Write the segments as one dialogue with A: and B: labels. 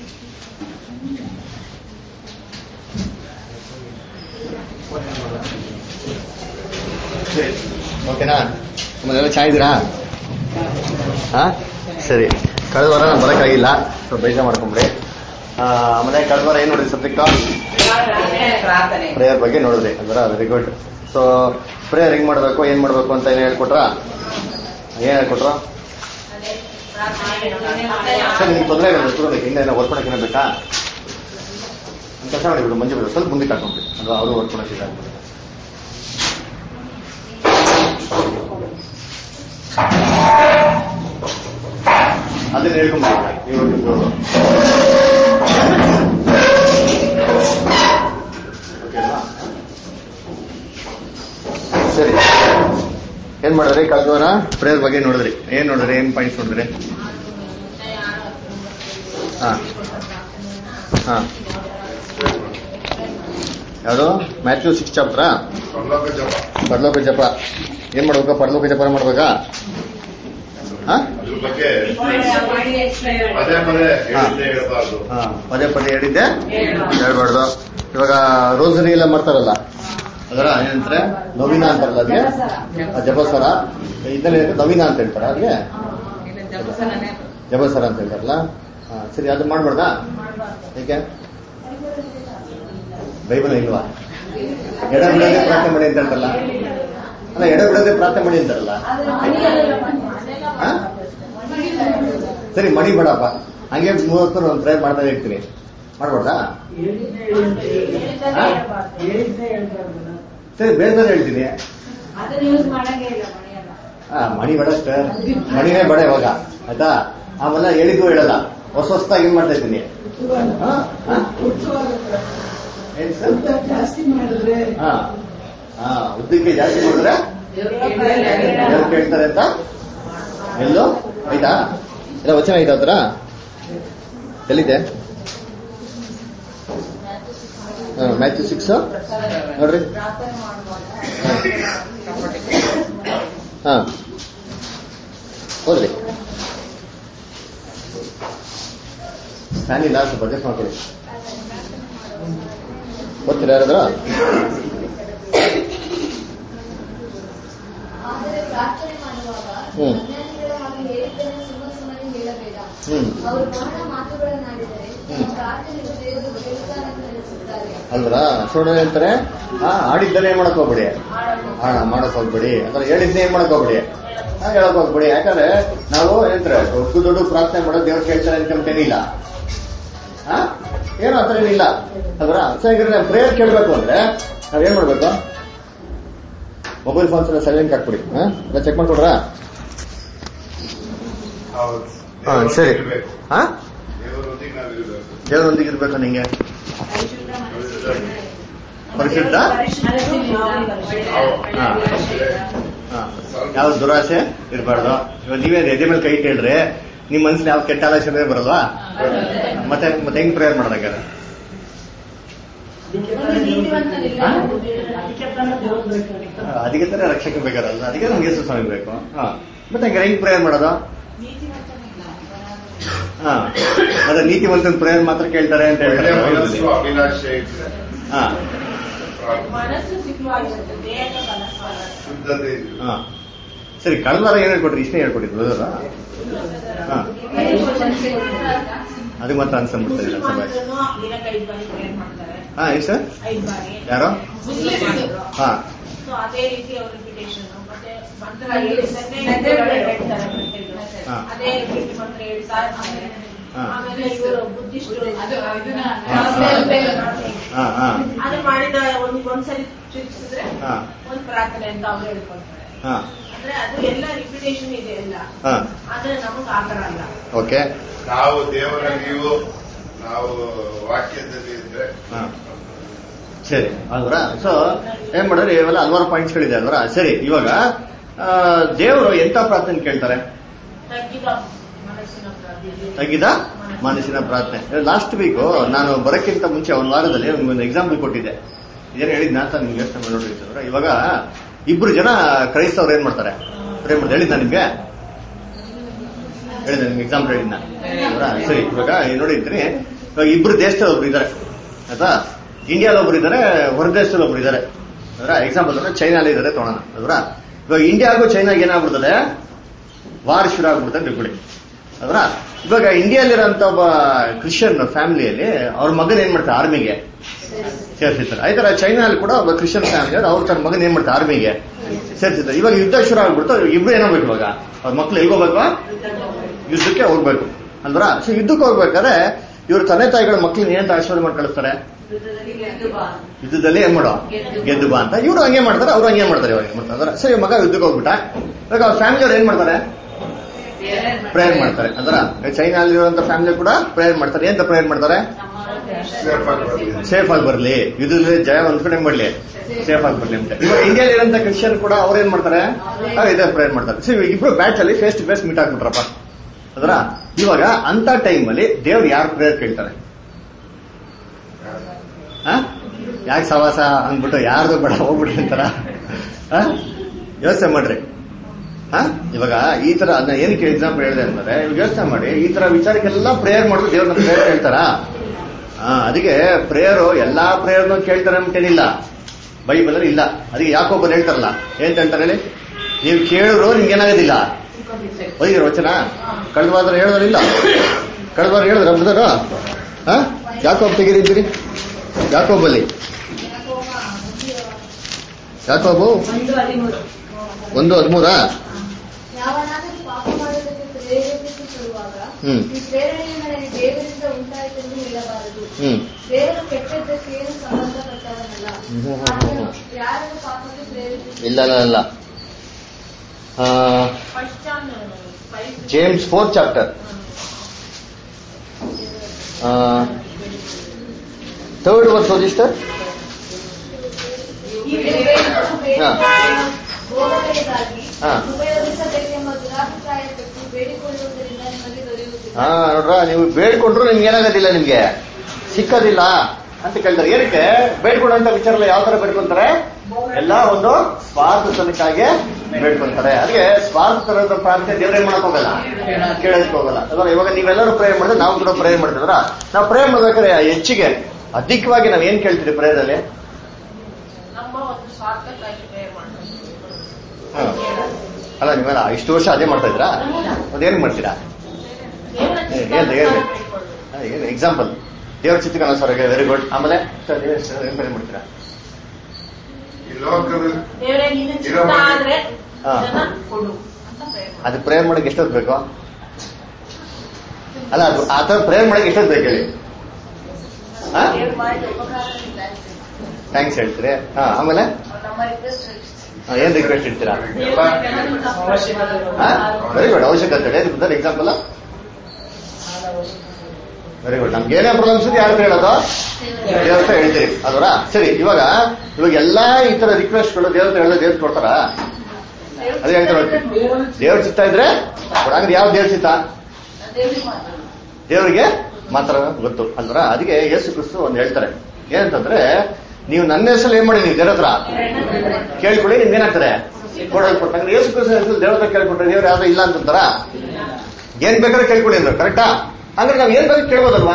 A: ಓಕೆನಾ? ಆಮೇಲೆ ಚೆನ್ನಾಗಿದ್ದೀರಾ? ಸರಿ. ಕಳೆದ ವಾರ ನಾನು ಬರೋಕ್ಕಾಗಿಲ್ಲ, ಸೊ ಬೇಜಾರು ಮಾಡ್ಕೊಂಬಿಡಿ. ಆಮೇಲೆ ಕಳೆದ ವಾರ ಏನು ನೋಡಿದ್ರಿ ಸಬ್ಜೆಕ್ಟು? ಪ್ರೇಯರ್ ಬಗ್ಗೆ ನೋಡಿದ್ರಿ ಅಂದ್ರೆ ವೆರಿ ಗುಡ್. ಸೊ ಪ್ರೇಯರ್ ಹೆಂಗ್ ಮಾಡಬೇಕು, ಏನ್ ಮಾಡಬೇಕು ಅಂತ ಏನು ಹೇಳ್ಕೊಟ್ರಾ? ಏನ್ ಹೇಳ್ಕೊಟ್ರು? ಸರ್ ನಿಮ್ಗೆ ತೊಂದರೆ ಇಲ್ಲ, ಹಿಂದೆ ಏನೋ ವರ್ಕ್ ಮಾಡಕ್ಕೆ ಬೇಕಾ? ಕೆಲಸ ಮಾಡಿಬಿಡು, ಮಂಜು ಬಿಡು, ಸ್ವಲ್ಪ ಮುಂದಕ್ಕೆ ಹಾಕೊಂಡ್ಬಿಡಿ, ಅಂದ್ರೆ ಅವರು ವರ್ಕ್ ಮಾಡೋಕ್ಕಿದ್ದಾರೆ. ಅದನ್ನ ಹೇಳ್ಕೊಂಡ್ಬಿಡಿ ಇವರು. ಸರಿ, ಏನ್ ಮಾಡಿದ್ರಿ ಕಳೆದ ವಾರ? ಪ್ರೇಯರ್ ಬಗ್ಗೆ ನೋಡಿದ್ರಿ. ಏನ್ ನೋಡಿದ್ರಿ, ಏನ್ ಪಾಯಿಂಟ್ಸ್ ನೋಡಿದ್ರಿ? ಯಾವುದು? ಮ್ಯಾಥ್ಯೂ 6 ಚಾಪ್ಟರಾ? ಪರಲೋಕ ಜಪ. ಏನ್ ಮಾಡ್ಬೇಕಾ? ಪರಲೋಕ ಜಪ ಮಾಡ್ಬೇಕಾ? ಪದೇ ಪದೇ ಹೇಳಿದ್ದೆ ಹೇಳ್ಬಾರ್ದು. ಇವಾಗ ರೋಸರಿ ಎಲ್ಲ ಮಾಡ್ತಾರಲ್ಲ, ಅದರ ಏನಂತಾರೆ? ನವೀನ ಅಂತಾರಲ್ಲ, ಅದೇ ಜಪಸರ. ಇದನ್ನ ನವೀನ ಅಂತ ಹೇಳ್ತಾರ, ಅದ್ಗೆ ಜಪಸರ ಅಂತ ಹೇಳ್ತಾರಲ್ಲ. ಸರಿ, ಅದು ಮಾಡ್ಬಾರ್ದಾ? ಏಕೆ? ಬೈಬಲ್ ಇಲ್ವಾ? ಎಡ ಬಿಡೋದೇ ಪ್ರಾರ್ಥನೆ ಮಾಡಿ ಅಂತ ಹೇಳ್ತಾರಲ್ಲ. ಅಲ್ಲ, ಎಡ ಬಿಡೋದೇ ಪ್ರಾರ್ಥನೆ ಮಾಡಿ ಅಂತಾರಲ್ಲ. ಸರಿ, ಮಣಿ ಬೇಡಪ್ಪ, ಹಂಗೆ 30 ಒಂದು ಪ್ರಯತ್ನ ಮಾಡ್ತಾ ಇರ್ತೀನಿ, ಮಾಡ್ಬಾರ್ದಾ? ಸರಿ, ಬೇರೆ ಹೇಳ್ತೀನಿ. ಮಣಿ ಬೇಡ ಸರ್, ಮಣಿನೇ ಬೇಡ ಇವಾಗ, ಆಯ್ತಾ? ಆಮೇಲೆ ಹೇಳಿದ್ದು ಹೇಳಲ್ಲ, ಹೊಸದಾಗಿ ಏನ್ ಮಾಡ್ತಾ ಇದ್ದೀನಿ? ಉದ್ದಕ್ಕೆ ಜಾಸ್ತಿ ಮಾಡಿದ್ರೆ ದೇವ್ರು ಕೇಳ್ತಾರೆ ಅಂತ ಎಲ್ಲೋ ಆಯ್ತಾ? ಎಲ್ಲ ವಚನ ಆಯ್ತಾ ಹತ್ರ? ಎಲ್ಲಿದೆ? ಮ್ಯಾಥ್ಯೂ 6 ನೋಡ್ರಿ. ಹೋದ್ರಿ ಫ್ಯಾನ್ ಇಲ್ಲ, ಸ್ವಲ್ಪ ಅಡ್ಜಸ್ಟ್ ಮಾಡ್ಕೊಳ್ಳಿ. ಗೊತ್ತಿಲ್ಲ ಯಾರಾದ್ರ? ಅಲ್ವಾ? ಸುಳ್ಳು ಹೇಳ್ತಾರೆ. ಆಡಿದ್ದನ್ನೇ ಏನ್ ಮಾಡಕ್ ಹೋಗ್ಬಿಡಿ, ಮಾಡಕ್ ಹೋಗ್ಬಿಡಿ, ಅಂದ್ರೆ ಹೇಳಿದ್ನೇ ಏನ್ ಮಾಡಕ್ ಹೋಗ್ಬಿಡಿ, ಹೇಳಕ್ ಹೋಗ್ಬಿಡಿ. ಯಾಕಂದ್ರೆ ನಾವು ಹೇಳ್ತಾರೆ ದೊಡ್ಡ ಪ್ರಾರ್ಥನೆ ಮಾಡೋದು ದೇವ್ರು ಕೇಳ್ತಾರೆ ಅನ್ಕೊಂತೇನಿಲ್ಲ, ಏನೋ ಆತರ ಏನಿಲ್ಲ ಅಲ್ವಾ? ನಾವು ಪ್ರೇಯರ್ ಕೇಳ್ಬೇಕು ಅಂದ್ರೆ ನಾವೇನ್ ಮಾಡ್ಬೇಕು? ಮೊಬೈಲ್ ಫೋನ್ಸ್ ಎಲ್ಲ ಸೈಲೆಂಟ್ ಹಾಕ್ಬಿಡಿ. ಚೆಕ್ ಮಾಡ್ಕೊಡ್ರ? ಸರಿ. ದೇವರೊಂದಿಗೆ ಇರ್ಬೇಕು ನಿಂಗೆ. ಪರಿಶುದ್ಧ, ಯಾವ ದುರಾಸೆ ಇರಬಾರ್ದು. ಇವಾಗ ನೀವೇ ಎದೆ ಮೇಲೆ ಕೈ ಕೇಳ್ರಿ, ನಿಮ್ ಮನ್ಸಿನ ಯಾವ ಕೆಟ್ಟ ಆಲೋಚನೆ ಬರಲ್ವಾ? ಮತ್ತೆ ಹೆಂಗ್ ಪ್ರೇಯರ್ ಮಾಡೋದಾಗ? ಅದಕ್ಕೆ ತರ ರಕ್ಷಕ ಬೇಕಾರಲ್ಲ, ಅದಕ್ಕೆ ನಮ್ಗೆ ಯೇಸು ಸ್ವಾಮಿ ಬೇಕು. ಮತ್ತೆ ಹೆಂಗ್ ಪ್ರೇಯರ್ ಮಾಡೋದು? ಅದೇ ನೀತಿವಂತನ ಪ್ರೇಯರ್ ಮಾತ್ರ ಕೇಳ್ತಾರೆ ಅಂತ ಹೇಳ್ತಾರೆ. ಸರಿ, ಕಳೆದ ವಾರ ಏನ್ ಹೇಳ್ಕೊಟ್ರಿ? ಇಷ್ಟೇ ಹೇಳ್ಕೊಟ್ಟಿದ್ರು ಅದು ಮಾತ್ರ ಅನ್ಸಂಬಿಡ್ತಾರೆ. ಎಷ್ಟು? ಯಾರೋ?
B: ಅದೇ ರೀತಿ ಅವ್ರ ರಿಪಿಟೇಷನ್ ಮತ್ತೆ ಆಮೇಲೆ ಇವರು ಬುದ್ಧಿಸ್ಟರು ಅದು ಮಾಡಿದ ಒಂದ್ಸರಿ ಚಿಕಿತ್ಸಿದ್ರೆ ಒಂದ್ ಪ್ರಾರ್ಥನೆ ಅಂತ ಅವ್ರು ಹೇಳ್ಕೊಳ್ತಾರೆ. ಅಂದ್ರೆ ಅದು ಎಲ್ಲ ರಿಪಿಟೇಷನ್ ಇದೆ ಎಲ್ಲ, ಆದ್ರೆ ನಮಗ್ ಆತರ ಅಲ್ಲ.
A: ಓಕೆ,
C: ನಾವು ದೇವರ ನಾವು ವಾಕ್ಯದಲ್ಲಿ ಇದ್ರೆ
A: ಸರಿ ಅಲ್ವರ. ಸೊ ಏನ್ ಮಾಡಿದ್ರೆ ಇವೆಲ್ಲ ಹಲವಾರು ಪಾಯಿಂಟ್ಸ್ಗಳಿದೆ ಅಲ್ವರ. ಸರಿ, ಇವಾಗ ದೇವರು ಎಂತ ಪ್ರಾರ್ಥನೆ ಕೇಳ್ತಾರೆ? ತಗ್ಗಿದ ಮನಸ್ಸಿನ ಪ್ರಾರ್ಥನೆ. ಲಾಸ್ಟ್ ವೀಕು ನಾನು ಬರೋಕ್ಕಿಂತ ಮುಂಚೆ ಒಂದು ವಾರದಲ್ಲಿ ಒಂದು ಎಕ್ಸಾಂಪಲ್ ಕೊಟ್ಟಿದ್ದೆ. ಇದೇನು ಹೇಳಿದ್ನ ಅಂತ ನಿಮ್ಗೆ ಯೋಚನೆ ನೋಡಿರ್ತಾರೆ. ಇವಾಗ 2 ಜನ ಕ್ರೈಸ್ತವ್ರು ಏನ್ ಮಾಡ್ತಾರೆ? ಹೇಳಿದ್ನ ನಿಮ್ಗೆ? ಹೇಳಿದ್ನ ನಿಮ್ಗೆ ಎಕ್ಸಾಂಪಲ್ ಹೇಳಿದ್ನ? ಸರಿ, ಇವಾಗ ನೋಡಿರ್ತೀನಿ ಇವಾಗ ಇಬ್ರು ದೇಶದಲ್ಲಿ ಒಬ್ರು ಇದ್ದಾರೆ ಆಯ್ತಾ, ಇಂಡಿಯಾದಲ್ಲಿ ಒಬ್ರು ಇದ್ದಾರೆ, ಹೊರ ದೇಶದಲ್ಲಿ ಒಬ್ರು ಇದ್ದಾರೆ. ಅದರ ಎಕ್ಸಾಂಪಲ್ ಅಂದ್ರೆ ಚೈನಾಲಿ ಇದ್ದಾರೆ ತಗೋಣ. ಅದರ ಇವಾಗ ಇಂಡಿಯಾಗೂ ಚೈನಾಗ ಏನಾಗ್ಬಿಡ್ತದೆ, ವಾರ್ ಶುರು ಆಗ್ಬಿಡ್ತದೆ ತಿಳ್ಕೊಳ್ಳಿ. ಅದರ ಇವಾಗ ಇಂಡಿಯಾಲಿರೋಂಥ ಒಬ್ಬ ಕ್ರಿಶ್ಚಿಯನ್ ಫ್ಯಾಮಿಲಿಯಲ್ಲಿ ಅವ್ರ ಮಗನ್ ಏನ್ ಮಾಡ್ತಾರೆ, ಆರ್ಮಿಗೆ ಸೇರಿಸಿರ್ತಾರೆ. ಆಯ್ತಾರ ಚೈನಾದಲ್ಲಿ ಕೂಡ ಒಬ್ಬ ಕ್ರಿಶ್ಚಿಯನ್ ಫ್ಯಾಮಿಲಿ ಅವ್ರ ತನ್ನ ಮಗನ್ ಏನ್ ಮಾಡ್ತಾರೆ, ಆರ್ಮಿಗೆ ಸೇರಿಸಿರ್ತಾರೆ. ಇವಾಗ ಯುದ್ಧ ಶುರು ಆಗ್ಬಿಡ್ತು, ಇಬ್ರು ಏನಾಗ್ಬೇಕು, ಇವಾಗ ಅವ್ರ ಮಕ್ಳು ಎಲ್ಗೋಗ್ಬೇಕು, ಯುದ್ಧಕ್ಕೆ ಹೋಗ್ಬೇಕು ಅಲ್ವರ. ಸೊ ಯುದ್ಧಕ್ಕೆ ಹೋಗ್ಬೇಕಾದ್ರೆ ಇವ್ರ ತಂದೆ ತಾಯಿಗಳ ಮಕ್ಳನ್ನ ಏನಂತ ಆಶೀರ್ವಾದ ಮಾಡಿ ಕಳಿಸ್ತಾರೆ, ಯುದ್ಧದಲ್ಲಿ ಏನ್ ಮಾಡೋ ಗೆದ್ದು ಬಾ ಅಂತ. ಇವ್ರು ಹಂಗೆ ಮಾಡ್ತಾರೆ, ಅವ್ರು ಹಂಗೆ ಮಾಡ್ತಾರೆ. ಇವಾಗ ಮಾಡ್ತಾರೆ. ಸೊ ಮಗ ಯುದ್ಧಕ್ಕೆ ಹೋಗ್ಬಿಟ್ಟ, ಇವಾಗ ಅವ್ರ ಫ್ಯಾಮಿಲಿ ಅವ್ರು ಏನ್ ಮಾಡ್ತಾರೆ, ಪ್ರೇಯರ್ ಮಾಡ್ತಾರೆ. ಅಂದ್ರ ಚೈನಾಲಿರುವಂತ ಫ್ಯಾಮಿಲಿ ಕೂಡ ಪ್ರೇಯರ್ ಮಾಡ್ತಾರೆ. ಎಂತ ಪ್ರೇಯರ್ ಮಾಡ್ತಾರೆ, ಸೇಫ್ ಆಗಿ ಬರ್ಲಿ, ಯುದ್ಧದಲ್ಲಿ ಜಯ ಒಂದ್ ಕಡೆ ಮಾಡ್ಲಿ, ಸೇಫ್ ಆಗಿ ಬರ್ಲಿ ಅಂತ. ಇವಾಗ ಇಂಡಿಯಾದಲ್ಲಿ ಇರೋಂಥ ಕ್ರಿಶ್ಚಿಯನ್ ಕೂಡ ಅವ್ರೇನ್ ಮಾಡ್ತಾರೆ, ಇದೇ ಪ್ರೇಯರ್ ಮಾಡ್ತಾರೆ. ಸೊ ಇಬ್ರು ಬ್ಯಾಚ್ ಅಲ್ಲಿ ಫೇಸ್ ಟು ಫೇಸ್ ಮೀಟ್ ಆಗ್ಬಿಟ್ರಪ್ಪ. ಅದರ ಇವಾಗ ಅಂತ ಟೈಮ್ ಅಲ್ಲಿ ದೇವ್ರು ಯಾರು ಪ್ರೇಯರ್ ಕೇಳ್ತಾರೆ, ಯಾಕೆ ಸವಾಸ ಅಂದ್ಬಿಟ್ಟು ಯಾರ್ದು ಬೇಡ ಹೋಗ್ಬಿಡ್ರಿ ಅಂತಾರ, ಯೋಚನೆ ಮಾಡ್ರಿ. ಇವಾಗ ಈ ತರ ಅದನ್ನ ಏನಕ್ಕೆ ಎಕ್ಸಾಂಪಲ್ ಹೇಳಿದೆ ಅಂದ್ರೆ, ಇವಾಗ ಯೋಚನೆ ಮಾಡಿ, ಈ ತರ ವಿಚಾರಕ್ಕೆಲ್ಲ ಪ್ರೇಯರ್ ಮಾಡಿದ್ರು ದೇವ್ರನ್ನ ಪ್ರೇಯರ್ ಕೇಳ್ತಾರ. ಅದಕ್ಕೆ ಪ್ರೇಯರು ಎಲ್ಲಾ ಪ್ರೇಯರ್ನು ಕೇಳ್ತಾರೆ ಅಂತೇನಿಲ್ಲ, ಬೈಬಲ್ ಅಲ್ಲಿ ಇಲ್ಲ. ಅದಕ್ಕೆ ಯಾಕೊಬ್ಬರು ಹೇಳ್ತಾರಲ್ಲ, ಏನ್ ಹೇಳ್ತಾರೆ ಹೇಳಿ, ನೀವು ಕೇಳಿದ್ರು ನಿಮ್ಗೆ ಏನಾಗೋದಿಲ್ಲ, ಓದಿರೋ ವಚನ ಕಳೆದ ವಾರ ಹೇಳೋದಿಲ್ಲ, ಕಳೆದ ವಾರ ಹೇಳಿದ್ರ ಬ್ರದರ್, ಯಾಕೋಬ್ ತೆಗೀರಿದ್ದೀರಿ, ಯಾಕೋಬಲ್ಲಿ ಯಾಕೋಬು 1:13.
D: ಯಾವನಾದರೂ ಪಾಪ ಮಾಡುವುದಕ್ಕೆ ಪ್ರೇರೇಪಿಸಿಕೊಳ್ಳುವಾಗ ಈ ಪ್ರೇರಣೆಯು ನನಗೆ ದೇವರಿಂದ ಉಂಟಾಯಿತೆಂದು ಹೇಳಬಾರದು. ದೇವರು ಕೆಟ್ಟದ್ದಕ್ಕೆ ಏನು ಸಂಬಂಧಪಟ್ಟವನಲ್ಲ, ಯಾರನ್ನು ಪಾಪಕ್ಕೆ ಪ್ರೇರೇಪಿಸಿ
A: ಇಲ್ಲ. James 4th chapter 3rd verse ಓದಿ ಸಿಸ್ಟರ್. ನೋಡ್ರ, ನೀವು ಬೇಡ್ಕೊಂಡ್ರು ನಿಮ್ಗೆ ಏನಾಗೋದಿಲ್ಲ, ನಿಮ್ಗೆ ಸಿಕ್ಕೋದಿಲ್ಲ ಅಂತ ಕೇಳ್ತಾರೆ. ಏನಕ್ಕೆ ಬೇಡ್ಕೊಂಡಂತ ವಿಚಾರ ಯಾವ ತರ ಬೇಡ್ಕೊಂತಾರೆ, ಎಲ್ಲ ಒಂದು ಸ್ವಾರ್ಥ ತನಕ್ಕಾಗಿ ಬೇಡ್ಕೊಂತಾರೆ. ಅದಕ್ಕೆ ಸ್ವಾರ್ಥ ತರದ ಪ್ರಾರ್ಥನೆ ದೇವ್ರೇನ್ ಮಾಡಕ್ ಹೋಗಲ್ಲ, ಕೇಳೋದಕ್ಕೆ ಹೋಗಲ್ಲ. ಅಲ್ವಾ, ಇವಾಗ ನೀವೆಲ್ಲರೂ ಪ್ರೇಯರ್ ಮಾಡಿದ್ರೆ ನಾವು ಕೂಡ ಪ್ರೇಯರ್ ಮಾಡ್ತಿದ್ರ. ನಾವು ಪ್ರೇಯರ್ ಮಾಡ್ಬೇಕಾದ್ರೆ ಹೆಚ್ಚಿಗೆ ಅಧಿಕವಾಗಿ ನಾವ್ ಏನ್ ಕೇಳ್ತೀವಿ ಪ್ರೇಯರಲ್ಲಿ, ಅಲ್ಲ ನೀವೆಲ್ಲ ಇಷ್ಟು ವರ್ಷ ಅದೇ ಮಾಡ್ತಾ ಇದ್ರಾ, ಅದೇನ್ ಮಾಡ್ತೀರಾ, ಏನು ಎಕ್ಸಾಂಪಲ್ ದೇವ್ರ ಚಿತ್ರಕ್ಕೆ ಅನುಸಾರ ವೆರಿ ಗುಡ್. ಆಮೇಲೆ ಏನ್ ಪ್ರೇಯರ್ ಮಾಡ್ತೀರಾ, ಅದು ಪ್ರೇಯರ್ ಮಾಡಕ್ಕೆ ಎಷ್ಟೊತ್ತು ಬೇಕು, ಅಲ್ಲ ಅದು ಆ ತರ ಪ್ರೇಯರ್ ಮಾಡಕ್ಕೆ ಎಷ್ಟೊತ್ತು ಬೇಕು ಹೇಳಿ, ಥ್ಯಾಂಕ್ಸ್ ಹೇಳ್ತೀರಿ. ಆಮೇಲೆ ಏನ್ ರಿಕ್ವೆಸ್ಟ್ ಇಡ್ತೀರಾ, ವೆರಿ ಗುಡ್, ಅವಶ್ಯಕತೆ ಹೇಳಿ ಎಕ್ಸಾಂಪಲ್. Very good. ನಮ್ಗೆ ಏನೇ ಪ್ರಾಬ್ಲಮ್ಸ್ ಇದೆ ಯಾರು ಹೇಳೋದು, ದೇವತೆ ಹೇಳ್ತೀರಿ ಅದರ. ಸರಿ, ಇವಾಗ ಎಲ್ಲಾ ಈ ತರ ರಿಕ್ವೆಸ್ಟ್ಗಳು ದೇವತೆ ಹೇಳೋ ದೇವ್ರು ಕೊಡ್ತಾರ, ಅದೇ ಹೇಳ್ತಾರೆ. ದೇವ್ರ ಚಿತ್ತ ಇದ್ರೆ ಹಂಗ್ರೆ ಯಾವ ದೇವ್ರ ಚಿತ್ತ, ದೇವರಿಗೆ ಮಾತ್ರ ಗೊತ್ತು ಅಲ್ವರ. ಅದಕ್ಕೆ ಯೇಸು ಕ್ರಿಸ್ತು ಒಂದು ಹೇಳ್ತಾರೆ ಏನಂತಂದ್ರೆ, ನೀವು ನನ್ನ ಹೆಸರು ಏನ್ ಮಾಡಿ, ನೀವು ದೇವ್ರ ಹತ್ರ ಕೇಳ್ಕೊಳ್ಳಿ, ನಿಮ್ಗೆ ಏನಾಗ್ತಾರೆ ಕೊಡಲ್ಪಟ್ಟಂದ್ರೆ. ಯೇಸು ಕ್ರಿಸ್ತು ಹೆಸರು ದೇವ್ರ ಹತ್ರ ಕೇಳ್ಕೊಟ್ರೆ ದೇವ್ರು ಯಾವ್ದು ಇಲ್ಲ ಅಂತಂತಾರ, ಏನ್ ಬೇಕಾದ್ರೆ ಕೇಳ್ಕೊಳ್ಳಿ ಅಂದ್ರು. ಕರೆಕ್ಟಾ? ಅಂದ್ರೆ ನಾವ್ ಏನ್ ಬೇಕಾದ್ರೆ ಕೇಳ್ಬೋದಲ್ವಾ,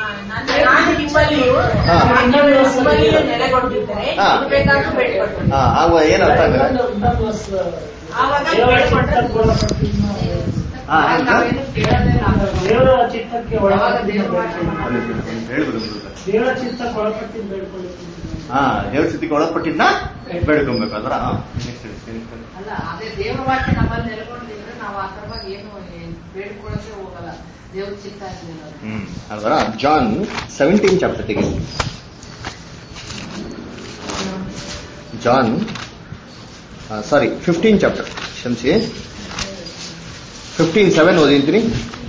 A: ಏನ್ ಅರ್ಥ ಆಗಿದೆ, ದೇವ್ರ ಚಿತ್ತಕ್ಕೆ ಒಳಪಟ್ಟಿದ್ನ ಬೇಡ್ಕೊಬೇಕು ಅದ್ರ.
B: ಅದೇ ದೇವರ ವಾಕ್ಯ ನಮ್ಮಲ್ಲಿ ನೆಲೆಗೊಂಡಿದ್ರೆ ನಾವು ಆ ಕ್ರಮವಾಗಿ ಏನು ಬೇಡ್ಕೊಳ್ಳೋಕೆ ಹೋಗಲ್ಲ, ದೇವ್ರ ಚಿತ್ತ
A: ಅಲ್ವರ. ಜಾನ್ 17th chapter ತೆಗೆ, ಜಾನ್ 15th chapter, ಕ್ಷಮಿಸಿ 15:7 ಓದಿಂತೀನಿ.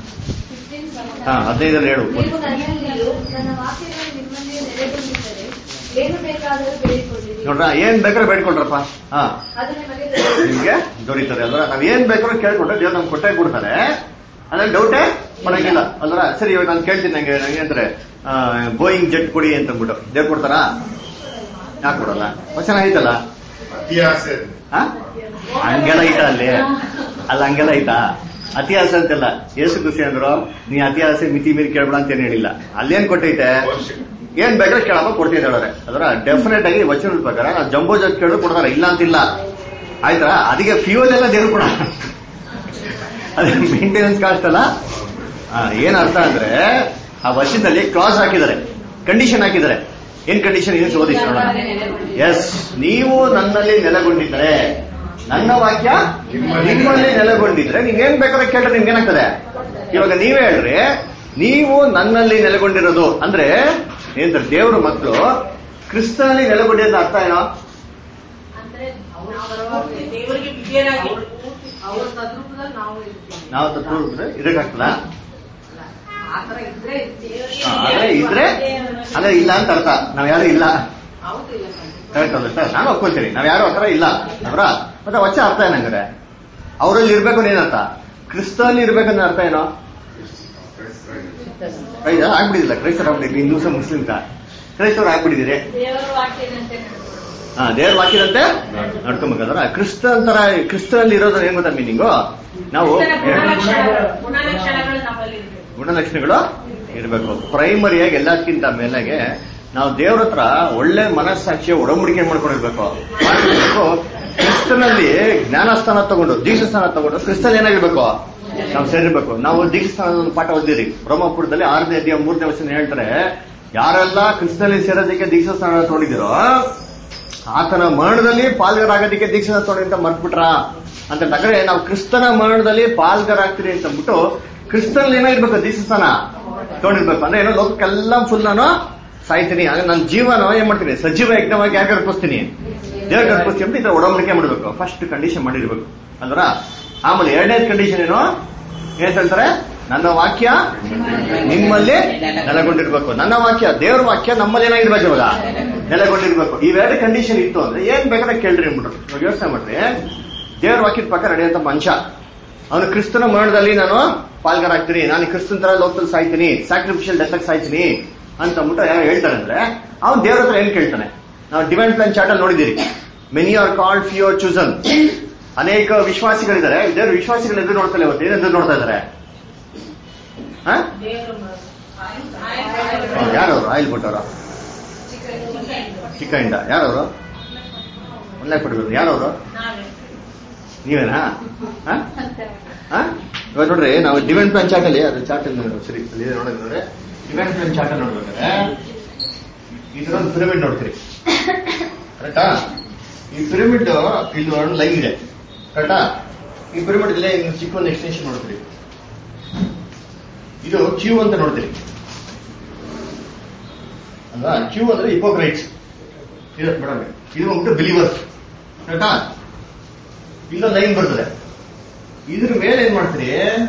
A: 15 ಹೇಳು.
D: ನೀವು ನನ್ನಲ್ಲಿಯೂ ನನ್ನ ವಾಕ್ಯಗಳು ನಿಮ್ಮಲ್ಲಿಯೂ ನೆಲೆಗೊಂಡಿದ್ದರೆ ಏನು ಬೇಕಾದರೂ ಬೇಡಿಕೊಳ್ಳಿರಿ.
A: ನೋಡ್ರ, ಏನ್ ಬೇಕಾದ್ರೆ ಬೇಡ್ಕೊಳ್ರಪ್ಪ,
D: ಅದು ನಿಮಗೆ
A: ನಿಮ್ಗೆ ದೊರೀತಾರೆ ಅಲ್ವರ. ನಾವ್ ಏನ್ ಬೇಕಾದ್ರೂ ಕೇಳ್ಕೊಂಡ್ರೆ ದೇವ್ರು ನಮ್ಗೆ ಕೊಟ್ಟೆ ಕೊಡ್ತಾರೆ, ಅದ್ರಲ್ಲಿ ಡೌಟೇ ಮಾಡಂಗಿಲ್ಲ ಅಲ್ವರ. ಸರಿ, ಇವಾಗ ನಾನು ಕೇಳ್ತೀನಿ, ನಂಗೆ ಅಂದ್ರೆ ಬೋಯಿಂಗ್ ಜೆಟ್ ಕೊಡಿ ಅಂತ ಅಂದ್ಬಿಟ್ಟು ದೇವ್ರು ಕೊಡ್ತಾರಾ? ಯಾಕೆ ಕೊಡಲ್ಲ? ವಚನ ಐತಲ್ಲ,
C: ಅತಿಯಾಸೆ
A: ಹಂಗೆಲ್ಲ ಐತಾ ಅಲ್ಲಿ, ಅಲ್ಲ ಹಂಗೆಲ್ಲ ಐತಾ? ಅತಿ ಆಸೆ ಅಂತೆಲ್ಲ. ಯೇಸು ಕ್ರಿಸ್ತ ಅಂದ್ರು ನೀ ಅತಿ ಆಸೆ ಮಿತಿ ಮೀರಿ ಕೇಳಬೇಡ ಅಂತ ಏನ್ ಹೇಳಿಲ್ಲ. ಅಲ್ಲೇನ್ ಕೊಟ್ಟೈತೆ, ಏನ್ ಬೇಕಾದ್ರೆ ಕೇಳಪ್ಪ ಕೊಡ್ತೀನಿ ಹೇಳೋರೆ. ಅದರ ಡೆಫಿನೆಟ್ ಆಗಿ ವಚನ ಪ್ರಕಾರ ನಾವು ಜಂಬೋ ಜೊತೆ ಕೇಳೋದು ಕೊಡ್ತಾರೆ, ಇಲ್ಲ ಅಂತಿಲ್ಲ ಆಯ್ತಾ. ಅದಕ್ಕೆ ಫ್ಯೂಲ್ ಎಲ್ಲ ದೇವ್ರು ಕೂಡ ಅದೇ ಮೇಂಟೆನೆನ್ಸ್ ಕಾಸ್ಟ್ ಅಲ್ಲ. ಏನ್ ಅರ್ಥ ಅಂದ್ರೆ ಆ ವಚನದಲ್ಲಿ ಕ್ಲಾಸ್ ಹಾಕಿದ್ದಾರೆ, ಕಂಡೀಷನ್ ಹಾಕಿದ್ದಾರೆ. ಏನ್ ಕಂಡೀಷನ್ ಏನು ಓದಿ ನೋಡೋಣ. ಎಸ್, ನೀವು ನನ್ನಲ್ಲಿ ನೆಲೆಗೊಂಡಿದ್ರೆ, ನನ್ನ ವಾಕ್ಯ ನಿಮ್ಮಲ್ಲಿ ನೆಲೆಗೊಂಡಿದ್ರೆ ನೀವೇನ್ ಬೇಕಾದ್ರೆ ಕೇಳ್ರೆ ನಿಮ್ಗೆ ಏನಾಗ್ತದೆ. ಇವಾಗ ನೀವೇ ಹೇಳ್ರಿ, ನೀವು ನನ್ನಲ್ಲಿ ನೆಲೆಗೊಂಡಿರೋದು ಅಂದ್ರೆ ಏನಂತಾರೆ, ದೇವ್ರ ಮಕ್ಕಳು ಕ್ರಿಸ್ತನಲ್ಲಿ ನೆಲೆಗೊಂಡಿರೋದು ಅರ್ಥ ಏನೋ.
B: ದೇವರಿಗೆ ಬಿಗಿಯರಾಗಿ
A: ನಾವು ತತ್ವ ಇದಕ್ಕಾಗ್ತದ ಆದ್ರೆ ಇದ್ರೆ ಅದೇ ಇಲ್ಲ ಅಂತ ಅರ್ಥ. ನಾವ್ ಯಾರು ಇಲ್ಲ ಕರೆಕ್ಟ್ ಅಲ್ಲ ಸರ್, ನಾನು ಒಪ್ಕೊಳ್ತೀನಿ. ನಾವ್ ಯಾರು ಆತರ ಇಲ್ಲ ಅವರ. ಮತ್ತೆ ವಚ ಅರ್ಥ ಏನಂದ್ರೆ ಅವರಲ್ಲಿ ಇರ್ಬೇಕು ಏನರ್ಥ, ಕ್ರಿಸ್ತನಲ್ಲಿ ಇರ್ಬೇಕಂದ್ರೆ ಅರ್ಥ ಏನೋ. ಆಗ್ಬಿಡಿದಿಲ್ಲ ಕ್ರೈಸ್ತರ ಆಗ್ಬಿಟ್ಟಿದ್ರಿ, ಹಿಂದೂಸ ಮುಸ್ಲಿಮ್ಸ ಕ್ರೈಸ್ತವ್ರು ಆಗ್ಬಿಟ್ಟಿದ್ದೀರಿ. ದೇವ್ರ ವಾಕ್ಯದಂತೆ ನಡ್ಕೊಬೇಕಾದ್ರ ಕ್ರಿಸ್ತನಲ್ಲಿ ಇರೋದು ಏನ್ ಗೊತ್ತಾ ಮೀನಿಂಗು. ನಾವು ಗುಣಲಕ್ಷಣಗಳು ಇರಬೇಕು ಪ್ರೈಮರಿಯಾಗಿ. ಎಲ್ಲಕ್ಕಿಂತ ಮೇಲೆಗೆ ನಾವು ದೇವ್ರ ಹತ್ರ ಒಳ್ಳೆ ಮನಸ್ಸಾಕ್ಷಿಯ ಒಡಂಬಡಿಕೆ ಮಾಡ್ಕೊಂಡಿರ್ಬೇಕು. ಕ್ರಿಸ್ತನಲ್ಲಿ ಜ್ಞಾನಸ್ಥಾನ ತಗೊಂಡು ದೀಕ್ಷಾಸ್ಥಾನ ತಗೊಂಡು ಕ್ರಿಸ್ತಲ್ಲಿ ಏನಾಗಿರ್ಬೇಕು, ನಾವು ಸೇರಿರ್ಬೇಕು. ನಾವು ದೀಕ್ಷಾಸ್ಥಾನದ ಒಂದು ಪಾಠ ಓದಿರಿ ಬ್ರಹ್ಮಪುರದಲ್ಲಿ 6ನೇ ಅಧ್ಯಾಯ 3ನೇ ವಚನ ಹೇಳ್ತಾರೆ, ಯಾರೆಲ್ಲ ಕ್ರಿಸ್ತನಲ್ಲಿ ಸೇರೋದಕ್ಕೆ ದೀಕ್ಷಾಸ್ಥಾನ ತಗೊಂಡಿದ್ದೀರೋ ಆತನ ಮರಣದಲ್ಲಿ ಪಾಲ್ಗಾರಾಗೋದಕ್ಕೆ ದೀಕ್ಷಾಸ್ಥಾನ ತಗೊಂಡಿ ಅಂತ ಮರ್ತ್ಬಿಟ್ರ ಅಂತ. ಯಾಕಂದ್ರೆ ನಾವು ಕ್ರಿಸ್ತನ ಮರಣದಲ್ಲಿ ಪಾಲ್ಗಾರಾಗ್ತೀರಿ ಅಂತ ಅಂದ್ಬಿಟ್ಟು ಕ್ರಿಸ್ತನಲ್ಲಿ ಏನಾಗಿರ್ಬೇಕು, ದೀಕ್ಷಾಸ್ಥಾನ ತಗೊಂಡಿರ್ಬೇಕು. ಅಂದ್ರೆ ಏನೋ ಲೋಕಕ್ಕೆಲ್ಲ ಫುಲ್ ನಾನು ಸಾಯ್ತೀನಿ, ಆಗ ನನ್ನ ಜೀವನ ಏನ್ ಮಾಡ್ತೀನಿ, ಸಜೀವ ಯಜ್ಞವಾಗಿ ಯಾಕೆ ಅರ್ಪಿಸ್ತೀನಿ, ದೇವ್ರಿಗೆ ಅರ್ಪಿಸ್ತೀನಿ ಅಂತ ಇದ್ರ ಒಡಂಬಡಿಕೆ ಮಾಡಬೇಕು. ಫಸ್ಟ್ ಕಂಡೀಷನ್ ಮಾಡಿರ್ಬೇಕು ಅಂದ್ರ. ಆಮೇಲೆ 2ನೇ ಕಂಡೀಷನ್ ಏನು ಏನ್ ಹೇಳ್ತಾರೆ, ನನ್ನ ವಾಕ್ಯ ನಿಮ್ಮಲ್ಲಿ ನೆಲೆಗೊಂಡಿರ್ಬೇಕು. ನನ್ನ ವಾಕ್ಯ ದೇವ್ರ ವಾಕ್ಯ ನಮ್ಮಲ್ಲಿ ಏನಾಗಿರ್ಬೇಕು, ಇವಾಗ ನೆಲೆಗೊಂಡಿರ್ಬೇಕು. ಇವೆರಡು ಕಂಡೀಷನ್ ಇತ್ತು ಅಂದ್ರೆ ಏನ್ ಬೇಕಾದ್ರೆ ಕೇಳ್ರಿ ಅಂದ್ಬಿಟ್ರು. ಇವಾಗ ಯೋಚನೆ ಮಾಡ್ರಿ, ದೇವ್ರ ವಾಕ್ಯದ ಪ್ರಕಾರ ನಡೆಯುವಂತ ಮನುಷ್ಯ ಅವನು ಕ್ರಿಸ್ತನ ಮರಣದಲ್ಲಿ ನಾನು ಪಾಲ್ಗಾರಾಗ್ತೀನಿ, ನಾನು ಕ್ರಿಸ್ತನ ತರ ಲೋಕದಲ್ಲಿ ಸಾಯ್ತೀನಿ, ಸ್ಯಾಕ್ರಿಫಿಷಿಯಲ್ ಡೆತ್ ಸಾಯ್ತೀನಿ ಅಂತ ಅಂದ್ಬಿಟ್ಟು ಯಾರು ಹೇಳ್ತಾರೆ ಅಂದ್ರೆ ಅವ್ನು ದೇವ್ರ ಹತ್ರ ಏನ್ ಕೇಳ್ತಾನೆ. ನಾವು ಡಿವೈನ್ ಪ್ಲಾನ್ ಚಾರ್ಟ್ ಅಲ್ಲಿ ನೋಡಿದಿರಿ, many are called few are chosen. ಅನೇಕ ವಿಶ್ವಾಸಿಗಳಿದ್ದಾರೆ, ದೇವ್ರ ವಿಶ್ವಾಸಿಗಳು ಎದುರು ನೋಡ್ತಾರೆ. ಇವತ್ತು ಏನೆಂದು ನೋಡ್ತಾ ಇದಾರೆ, ಯಾರವ್ರು ಆಯಿಲ್ ಕೊಟ್ಟವ್ರ ಚಿಕ್ಕಯಿಂದ, ಯಾರವ್ರು ಒಳ್ಳೆ ಕೊಟ್ಟಿರೋದು, ಯಾರವ್ರು ನೀವೇನಾ. ಇವಾಗ ನೋಡ್ರಿ, ನಾವು ಡಿವೈನ್ ಪ್ಲಾನ್ ಚಾರ್ಟ್ ಅಲ್ಲಿ ಅದು ಚಾರ್ಟ್ ಸರಿ ನೋಡಿದ್ರೆ ಡಿವೈನ್ ಪ್ಲಾನ್ ಚಾರ್ಟ್ ಅಲ್ಲಿ ನೋಡ್ಬೇಕಾದ್ರೆ ಈ ತರ ಒಂದು ಪಿರಮಿಡ್ ನೋಡ್ತೀರಿ, ಕರೆಕ್ಟಾ. ಈ ಪಿರಮಿಡ್ ಇಲ್ಲಿ ಒಂದು ಲೈನ್ ಇದೆ, ಕರೆಕ್ಟಾ. ಈ ಪಿರಮಿಡ್ ಇಲ್ಲೇ ಚಿಕ್ಕ ಒಂದು ಎಕ್ಸ್ಟೆನ್ಷನ್ ನೋಡ್ತೀರಿ, ಇದು ಕ್ಯೂ ಅಂತ ನೋಡ್ತೀರಿ ಅಲ್ವಾ. ಕ್ಯೂ ಅಂದ್ರೆ ಹಿಪೋಕ್ರೈಟ್ಸ್, ಮೇಡಮ್ ಇದು ಹೋಗ್ಬಿಟ್ಟು ಬಿಲೀವರ್ಸ್, ಕರೆಕ್ಟಾ. ಇಲ್ಲೊಂದು ಲೈನ್ ಬರ್ತದೆ, ಇದ್ರ ಮೇಲೆ ಏನ್ ಮಾಡ್ತೀರಿ,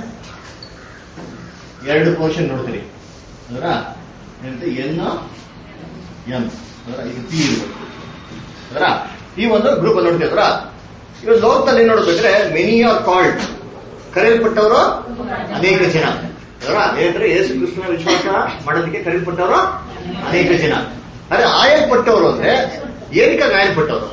A: 2 ಪೋರ್ಷನ್ ನೋಡ್ತೀರಿ ಅಂದ್ರ ಎನ್ ಎಂ ಅಂದ್ರ ಇದು ಪಿ ಇರ್ಬೇಕು ಅಂದ್ರ ಈ ಒಂದು ಗ್ರೂಪ್ ಅಲ್ಲಿ ನೋಡ್ತೀವಿ ಅಂದ್ರ. ಇವಾಗ ಲೋಕದಲ್ಲಿ ಏನ್ ನೋಡ್ಬೇಕ್ರೆ ಮೆನಿ ಆರ್ ಕಾಲ್ಡ್, ಕರೆಯಲ್ಪಟ್ಟವರು ಅನೇಕ ಜನ ಅದರ. ಏನಂದ್ರೆ ಯೇಸು ಕೃಷ್ಣ ವಿಶ್ವಾಸ ಮಾಡೋದಕ್ಕೆ ಕರೆಯಲ್ಪಟ್ಟವರು ಅನೇಕ ಜನ. ಅದೇ ಆಯಲ್ಪಟ್ಟವರು ಅಂದ್ರೆ ಏನಕ್ಕಾಗಿ ಆಯಲ್ಪಟ್ಟವರು,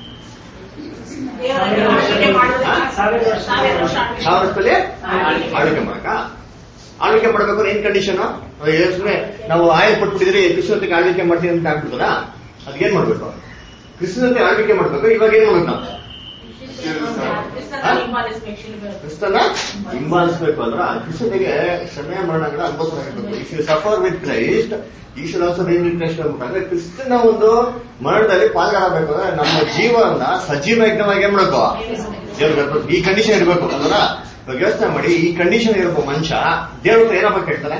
A: 1000 ವರ್ಷದಲ್ಲಿ ಆಳ್ವಿಕೆ ಮಾಡಕ. ಆಳ್ವಿಕೆ ಮಾಡ್ಬೇಕಾದ್ರೆ ಏನ್ ಕಂಡೀಷನ್, ನಾವು ಆಯಲ್ ಪಟ್ಬಿಟ್ಟಿದ್ರೆ ಕ್ರಿಸ್ತನಿಗೆ ಆಳ್ವಿಕೆ ಮಾಡ್ತೀವಿ ಅಂತ ಆಗ್ಬಿಡ್ತದ. ಅದಕ್ಕೇನ್ ಮಾಡ್ಬೇಕು, ಕ್ರಿಸ್ತನಿಗೆ ಆಳ್ವಿಕೆ ಮಾಡ್ಬೇಕು. ಇವಾಗ ಏನ್ ಮಾಡ್ಬೇಕು, ನಾವು ಕ್ರಿಸ್ತನ ಹಿಂಬಾಲಿಸಬೇಕು ಅಂದ್ರ ಕ್ರಿಸ್ತನಿಗೆ ಶ್ರಮೆ ಮರಣಗಳ ಅನುಭವಿಸಬೇಕು. If you suffer with Christ you should also reign with Christ ಅಂದ್ರೆ ಕ್ರಿಸ್ತನ ಒಂದು ಮರಣದಲ್ಲಿ ಪಾಲ್ಗಾರಬೇಕು ಅಂದ್ರೆ ನಮ್ಮ ಜೀವನ ಸಜೀವ ಯಜ್ಞವಾಗಿ ಏನ್ ಮಾಡ್ಬೇಕು, ದೇವ್ರಿಗೆ ಈ ಕಂಡೀಷನ್ ಇರ್ಬೇಕು ಅಂದ್ರ. ಇವಾಗ ಯೋಚನೆ ಮಾಡಿ, ಈ ಕಂಡೀಷನ್ ಇರಬೇಕು ಮನುಷ್ಯ ದೇವ್ರ ಏನಪ್ಪ ಕೇಳ್ತಾನೆ,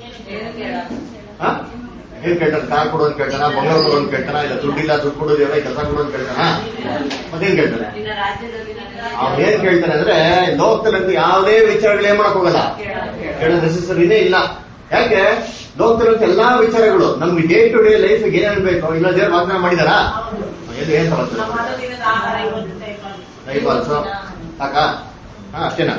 A: ಏನ್ ಕೇಳ್ತಾನೆ, ಕಾರ್ ಕೊಡೋದು ಕೇಳ್ತಾನ, ಬಂಗಾರ ಕೊಡೋದು ಕೇಳ್ತಾನ, ಇಲ್ಲ ದುಡ್ಡಿಲ್ಲ ದುಡ್ಡು ಕೊಡೋದು ಎಲ್ಲ ಕೆಲಸ ಕೊಡೋದು ಕೇಳ್ತಾನ, ಮತ್ತೇನ್ ಕೇಳ್ತಾನೆ. ಅವ್ನೇನ್ ಕೇಳ್ತಾನೆ ಅಂದ್ರೆ ಲೋಕದಲ್ಲಂತೂ ಯಾವುದೇ ವಿಚಾರಗಳು ಏನ್ ಮಾಡಕ್ ಹೋಗಲ್ಲ, ಕೇಳೋ ನೆಸೆಸರಿನೇ ಇಲ್ಲ. ಯಾಕೆ, ಲೋಕದಲ್ಲಂತ ಎಲ್ಲಾ ವಿಚಾರಗಳು ನಮ್ಗೆ ಡೇ ಟು ಡೇ ಲೈಫ್ ಏನೇನ್ ಬೇಕು ಇಲ್ಲ ದೇವ್ರ ವಾಗ್ದಾನ ಮಾಡಿದಾರ, ಏನ್ ಸಮಸ್ಯೆ ಸಾಕ ಅಷ್ಟೇನಾ.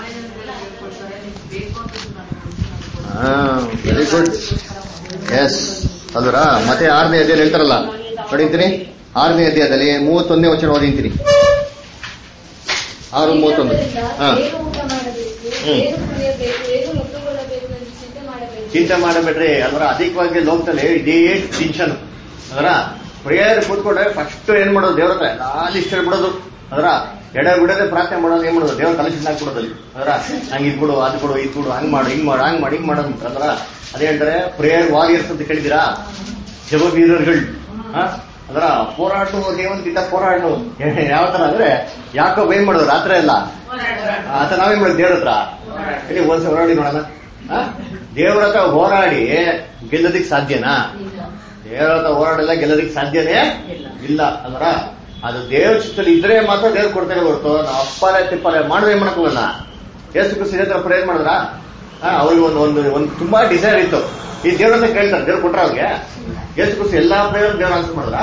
A: Very good. ಎಸ್ ಅಲ್ವರ. ಮತ್ತೆ 6ನೇ ಅಧ್ಯಾಯ ಹೇಳ್ತಾರಲ್ಲ ನೋಡಿಂತೀನಿ, 6ನೇ ಅಧ್ಯಾಯದಲ್ಲಿ 31ನೇ ವಚನ ಓದಿಂತೀನಿ. 6:31.
D: ಏನು ಕುಡಿಯಬೇಕು, ಏನು ಹೊತ್ತುಕೊಳ್ಳಬೇಕು ಎಂದು ಚಿಂತೆ ಮಾಡಬೇಕು.
A: ಚಿಂತೆ ಮಾಡಬೇಡ್ರಿ. ಅದರ ಅಧಿಕವಾಗಿ ಲೋಕದಲ್ಲಿ ಇಡೀ ಟೆನ್ಷನ್. ಅದರ ಪ್ರೇಯರ್ ಕೂತ್ಕೊಂಡ್ರೆ ಫಸ್ಟ್ ಏನ್ ಮಾಡೋದು, ದೇವ್ರ ಹತ್ರ ಎಲ್ಲಾ ಲಿಸ್ಟ್ ಹೇಳ್ಬಿಡೋದು. ಅದರ ಎಡೆ ಬಿಡದೆ ಪ್ರಾರ್ಥನೆ ಮಾಡೋದು, ಏನ್ ಮಾಡೋದು, ದೇವ್ರ ತಲೆ ಚಿಂತೆ ಹಾಕ್ಬಿಡೋದಲ್ಲಿ. ಅದರ ನಂಗೆ ಇದು ಕೊಡು, ಅದು ಕೊಡು, ಇದು ಕೊಡು, ಹಂಗ್ ಮಾಡು, ಹಿಂಗ್ ಮಾಡು, ಹಂಗ್ ಮಾಡಿ, ಹಿಂಗ್ ಮಾಡೋದು. ಅದರ ಅದೇ ಹೇಳ್ತಾರೆ ಪ್ರೇಯರ್ ವಾರಿಯರ್ಸ್ ಅಂತ ಕೇಳಿದಿರಾ, ಜಪವೀರರುಗಳು. ಅದರ ಹೋರಾಟು ದೇವಂತಿದ್ದ ಹೋರಾಟು ಯಾವ ತರ ಅಂದ್ರೆ, ಯಾಕೋ ಏನ್ ಮಾಡೋದು ರಾತ್ರಿ ಎಲ್ಲ ಆತ ನಾವೇನ್ ಮಾಡೋದು ದೇವ್ರ ಹತ್ರ ಇಲ್ಲಿ ಒಂದ್ಸ ಹೋರಾಡಿ ನೋಡೋಣ. ದೇವ್ರ ಹತ್ರ ಹೋರಾಡಿ ಗೆಲ್ಲೋದಿಕ್ ಸಾಧ್ಯನಾ? ದೇವ್ರ ಹತ್ರ ಹೋರಾಡಿಲ್ಲ ಗೆಲ್ಲೋದಿಕ್ ಸಾಧ್ಯನೇ ಇಲ್ಲ. ಅಂದ್ರ ಅದು ದೇವ್ರ ಚಿತ್ತದಲ್ಲಿ ಇದ್ರೆ ಮಾತ್ರ ದೇವ್ರು ಕೊಡ್ತಾರೆ ಹೊರತು ನಾವು ಅಪ್ಪಾಲೆ ತಿಪ್ಪಾಲೆ ಮಾಡಿದ್ರೆ ಏನ್ ಮಾಡಕ್ ಹೋಗಲ್ಲ. ಯೇಸು ಕ್ರಿಸ್ತ ಹತ್ರ ಪ್ರೇಯರ್ ಮಾಡಿದ್ರ ಅವ್ರಿಗೆ ಒಂದು ತುಂಬಾ ಡಿಸೈರ್ ಇತ್ತು. ಈ ದೇವ್ರ ಹತ್ರ ಕೇಳ್ತಾರೆ, ದೇವ್ರು ಕೊಟ್ರ ಅವ್ರಿಗೆ. ಯೇಸು ಕ್ರಿಸ್ತ ಎಲ್ಲಾ ಪ್ರೇಯರ್ ದೇವ್ರ ಆನ್ಸರ್ ಮಾಡಿದ್ರ?